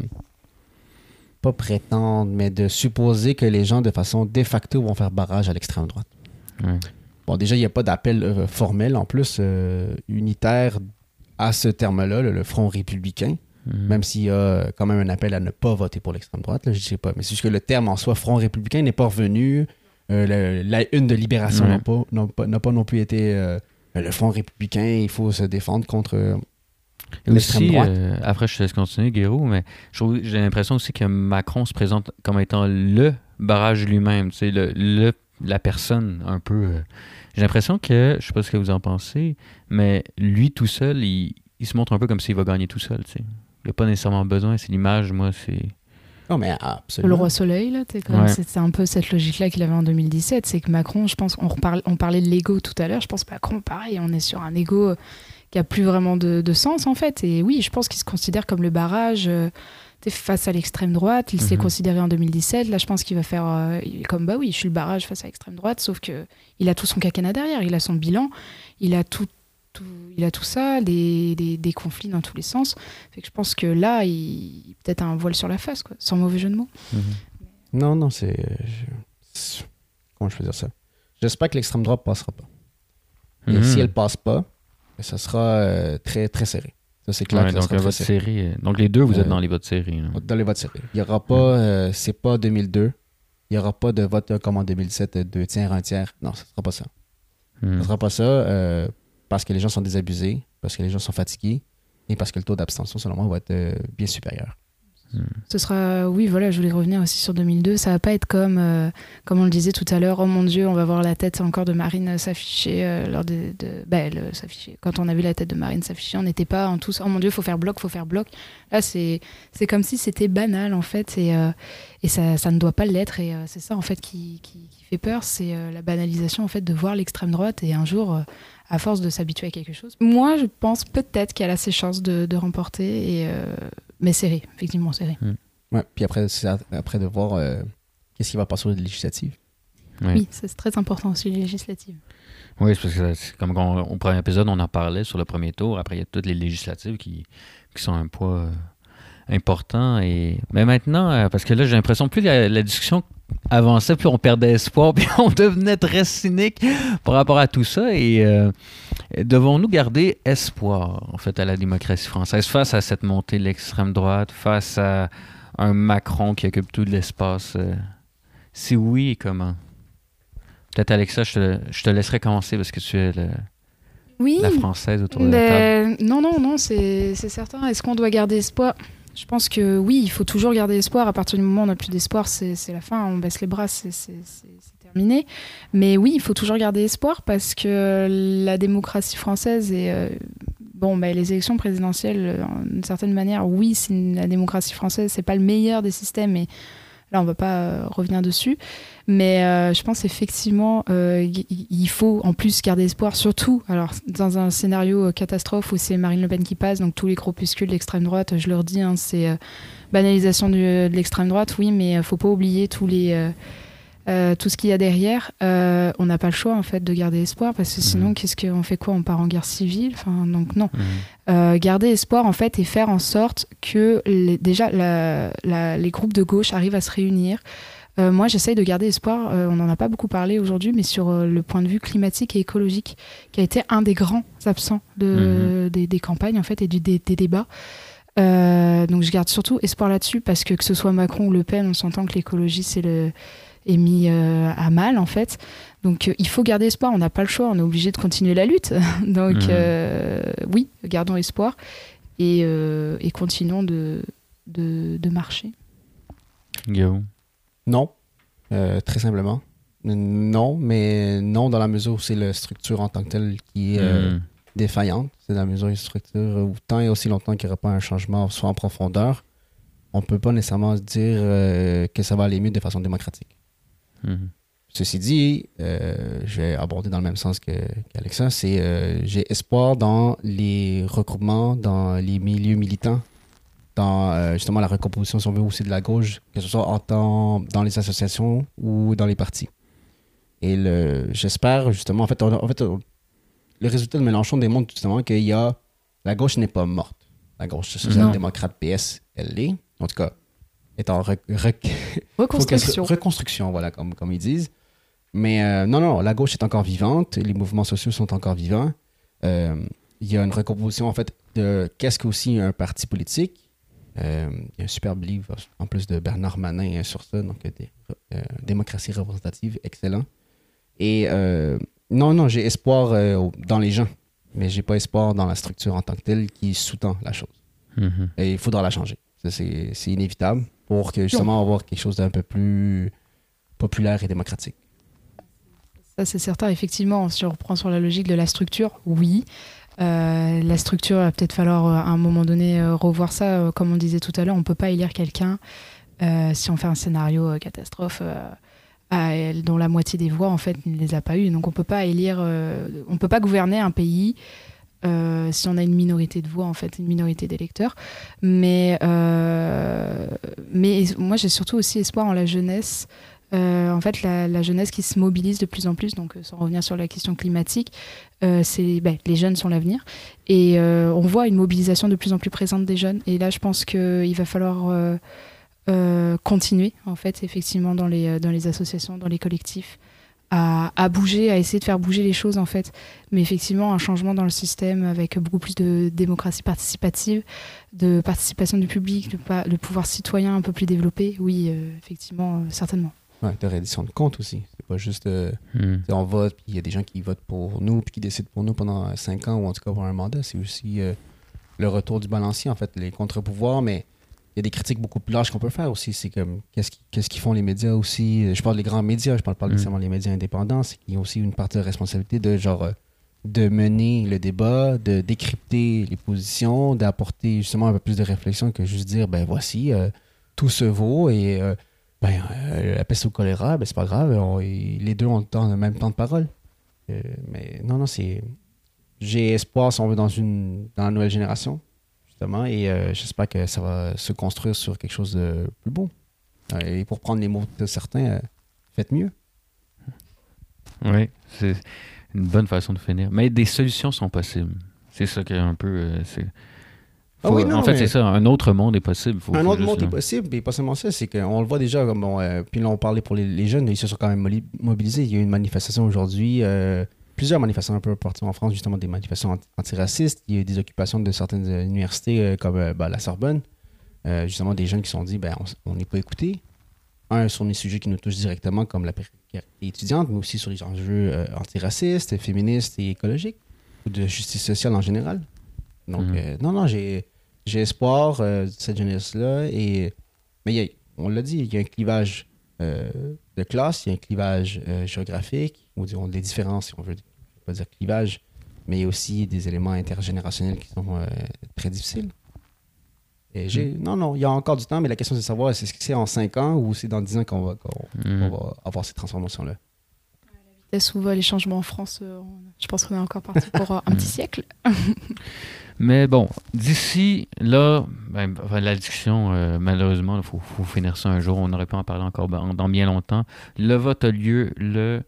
pas prétendre, mais de supposer que les gens, de façon de facto, vont faire barrage à l'extrême droite. Bon, déjà, il n'y a pas d'appel formel, en plus, unitaire à ce terme-là, le Front républicain. Même s'il y a quand même un appel à ne pas voter pour l'extrême droite, là, je ne sais pas. Mais c'est juste que le terme en soi, Front républicain, n'est pas revenu. La une de Libération n'a pas non plus été le Front républicain, il faut se défendre contre l'extrême droite. Après, je te laisse continuer, Guéraud, mais j'ai l'impression aussi que Macron se présente comme étant le barrage lui-même, tu sais, la personne un peu... J'ai l'impression que, je ne sais pas ce que vous en pensez, mais lui tout seul, il se montre un peu comme s'il va gagner tout seul, tu sais. Il n'y a pas nécessairement besoin, c'est l'image, moi, c'est... Non, mais absolument. Le roi soleil, là, c'est un peu cette logique-là qu'il avait en 2017, c'est que Macron, je pense, on parlait de l'ego tout à l'heure, je pense que Macron, pareil, on est sur un ego qui a plus vraiment de sens, en fait, et oui, je pense qu'il se considère comme le barrage, face à l'extrême droite. Il s'est considéré en 2017. Là, je pense qu'il va faire comme bah oui, je suis le barrage face à l'extrême droite. Sauf que il a tout son quinquennat derrière. Il a son bilan. Il a tout ça, des conflits dans tous les sens. Fait que je pense que là, il peut-être un voile sur la face, quoi, sans mauvais jeu de mots. Non, c'est... Comment je peux dire ça? J'espère que l'extrême droite passera pas. Et si elle passe pas, ça sera très, très serré. Ça, c'est clair. Donc, votre série, donc les deux, vous êtes dans les votes séries. Dans les votes séries. Il n'y aura pas... c'est pas 2002. Il n'y aura pas de vote comme en 2007, 2 tiers, 1 tiers. Non, ça ne sera pas ça. Ça sera pas ça parce que les gens sont désabusés, parce que les gens sont fatigués et parce que le taux d'abstention, selon moi, va être bien supérieur. Ce sera, oui, voilà, je voulais revenir aussi sur 2002. Ça va pas être comme on le disait tout à l'heure, oh mon Dieu, on va voir la tête encore de Marine s'afficher s'afficher. Quand on a vu la tête de Marine s'afficher, on n'était pas en tous, oh mon Dieu, faut faire bloc. Là, c'est comme si c'était banal en fait, et ça ne doit pas l'être, et c'est ça en fait qui fait peur, c'est la banalisation en fait de voir l'extrême droite, et un jour, à force de s'habituer à quelque chose. Moi, je pense peut-être qu'elle a ses chances de remporter, mais serré, effectivement serré. Ouais, puis après, c'est après de voir qu'est-ce qui va passer aux législatives. Oui, c'est très important aussi, les législatives. Oui, c'est parce que c'est comme au premier épisode, on en parlait sur le premier tour. Après, il y a toutes les législatives qui sont un poids important. Mais maintenant, parce que là, j'ai l'impression plus la discussion avançait, plus on perdait espoir, puis on devenait très cynique par rapport à tout ça. Et devons-nous garder espoir, en fait, à la démocratie française face à cette montée de l'extrême droite, face à un Macron qui occupe tout l'espace? Si oui, comment? Peut-être, Alexa, je te laisserai commencer parce que tu es la française autour de la table. Non, c'est certain. Est-ce qu'on doit garder espoir? Je pense que oui, il faut toujours garder espoir. À partir du moment où on n'a plus d'espoir, c'est la fin, on baisse les bras, c'est terminé. Mais oui, il faut toujours garder espoir parce que la démocratie française et les élections présidentielles, d'une certaine manière, oui, la démocratie française, c'est pas le meilleur des systèmes, et là, on ne va pas revenir dessus. Mais je pense effectivement il faut en plus garder espoir, surtout alors, dans un scénario catastrophe où c'est Marine Le Pen qui passe, donc tous les groupuscules d'extrême droite, je leur dis, c'est banalisation de l'extrême droite, oui, mais il ne faut pas oublier tout ce qu'il y a derrière. On n'a pas le choix en fait de garder espoir, parce que sinon, qu'est-ce qu'on fait, quoi? On part en guerre civile, donc non. Garder espoir en fait et faire en sorte que les groupes de gauche arrivent à se réunir. Moi, j'essaye de garder espoir, on n'en a pas beaucoup parlé aujourd'hui, mais sur le point de vue climatique et écologique, qui a été un des grands absents des campagnes en fait, et des débats. Donc je garde surtout espoir là-dessus, parce que ce soit Macron ou Le Pen, on s'entend que l'écologie est mis à mal en fait. Donc il faut garder espoir, on n'a pas le choix, on est obligé de continuer la lutte. Donc oui, gardons espoir et continuons de marcher. Guillaume? Non, très simplement. Non, mais non dans la mesure où c'est la structure en tant que telle qui est défaillante. C'est dans la mesure où une structure où tant et aussi longtemps qu'il n'y aura pas un changement, soit en profondeur, on ne peut pas nécessairement se dire que ça va aller mieux de façon démocratique. Ceci dit, je vais aborder dans le même sens qu'Alexa, j'ai espoir dans les regroupements, dans les milieux militants, dans justement la recomposition, si on veut, aussi de la gauche, que ce soit dans les associations ou dans les partis. Et j'espère justement, en fait, le résultat de Mélenchon démontre justement que la gauche n'est pas morte. La gauche social-démocrate PS, elle l'est, en tout cas, est en reconstruction, voilà, comme ils disent. Mais non, la gauche est encore vivante, les mouvements sociaux sont encore vivants. Il y a une recomposition, en fait, de qu'est-ce qu'aussi un parti politique. Il y a un superbe livre, en plus, de Bernard Manin sur ça, donc démocratie représentative, excellent. Et non, j'ai espoir dans les gens, mais j'ai pas espoir dans la structure en tant que telle qui sous-tend la chose. Et il faudra la changer. Ça, c'est inévitable pour que justement avoir quelque chose d'un peu plus populaire et démocratique. Ça, c'est certain. Effectivement, si on reprend sur la logique de la structure, oui. La structure, il va peut-être falloir à un moment donné revoir ça. Comme on disait tout à l'heure, on ne peut pas élire quelqu'un si on fait un scénario catastrophe dont la moitié des voix en fait ne les a pas eues. Donc on peut pas élire, on peut pas gouverner un pays si on a une minorité de voix, en fait, une minorité d'électeurs. Mais moi, j'ai surtout aussi espoir en la jeunesse. En fait, la jeunesse qui se mobilise de plus en plus, donc sans revenir sur la question climatique, les jeunes sont l'avenir. Et on voit une mobilisation de plus en plus présente des jeunes. Et là, je pense qu'il va falloir continuer, en fait, effectivement, dans les associations, dans les collectifs, à bouger, à essayer de faire bouger les choses, en fait. Mais effectivement, un changement dans le système avec beaucoup plus de démocratie participative, de participation du public, de pouvoir citoyen un peu plus développé, oui, effectivement, certainement. Ouais, de reddition de compte aussi. C'est pas juste on vote, puis il y a des gens qui votent pour nous, puis qui décident pour nous pendant 5 ans, ou en tout cas pour un mandat. C'est aussi le retour du balancier, en fait, les contre-pouvoirs, mais il y a des critiques beaucoup plus larges qu'on peut faire aussi. C'est comme, qu'est-ce qu'ils font les médias aussi? Je parle des grands médias, je parle pas nécessairement des médias indépendants. C'est qu'ils ont aussi une partie de responsabilité de mener le débat, de décrypter les positions, d'apporter justement un peu plus de réflexion que juste dire, voici, tout se vaut et la peste ou le choléra, c'est pas grave, les deux ont le même temps de parole. Mais non, j'ai espoir, si on veut, dans la nouvelle génération. Et j'espère que ça va se construire sur quelque chose de plus beau. Et pour prendre les mots de certains, faites mieux. Oui, c'est une bonne façon de finir. Mais des solutions sont possibles. C'est ça qui est un peu... c'est ça. Un autre monde est possible. Un autre monde est possible, et pas seulement ça, c'est qu'on le voit déjà. Puis là, on parlait pour les jeunes, ils se sont quand même mobilisés. Il y a eu une manifestation aujourd'hui... plusieurs manifestations un peu partout en France, justement des manifestations antiracistes. Il y a eu des occupations de certaines universités comme la Sorbonne. Justement, des jeunes qui se sont dit on n'est pas écoutés. Sur des sujets qui nous touchent directement, comme la précarité étudiante, mais aussi sur les enjeux antiracistes, féministes et écologiques, ou de justice sociale en général. Donc, j'ai espoir de cette jeunesse-là. Mais on l'a dit, il y a un clivage de classe, il y a un clivage géographique, ou disons des différences, si on veut pas dire clivage, mais il y a aussi des éléments intergénérationnels qui sont très difficiles. Et il y a encore du temps, mais la question c'est de savoir est-ce que c'est en 5 ans ou c'est dans 10 ans qu'on va avoir ces transformations-là. La vitesse où va les changements en France, je pense qu'on est encore parti pour un petit siècle. Mais bon, d'ici là, la discussion, malheureusement, il faut finir ça un jour. On aurait pu en parler encore dans bien longtemps. Le vote a lieu le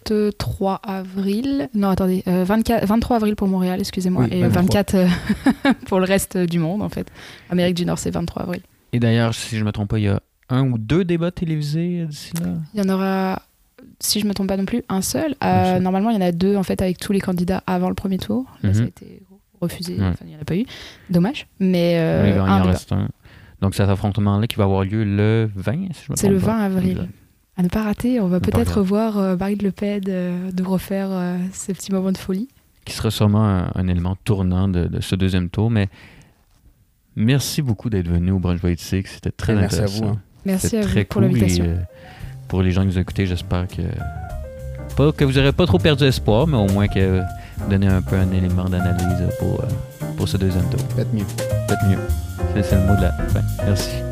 23 avril. Non, attendez. 23 avril pour Montréal, excusez-moi. Oui, et 24 pour le reste du monde, en fait. Amérique du Nord, c'est 23 avril. Et d'ailleurs, si je ne me trompe pas, il y a 1 ou 2 débats télévisés d'ici là? Il y en aura, si je ne me trompe pas non plus, un seul. Normalement, il y en a 2, en fait, avec tous les candidats avant le premier tour. Là, ça a été refusé. Enfin, il n'y en a pas eu. Dommage. Mais il en reste un. Donc, cet affrontement-là qui va avoir lieu le 20, si je me trompe pas. C'est le 20 avril. À ne pas rater, on va peut-être revoir Marine Le Pen de refaire ce petit moment de folie. Qui sera sûrement un élément tournant de ce deuxième tour. Mais merci beaucoup d'être venu au Brunch Politique. C'était très intéressant. Merci à vous. Merci à vous pour l'invitation. Et, pour les gens qui nous ont écoutés, j'espère que vous n'aurez pas trop perdu espoir, mais au moins que vous donnez un peu un élément d'analyse pour ce deuxième tour. Faites mieux. C'est le mot de la fin. Merci.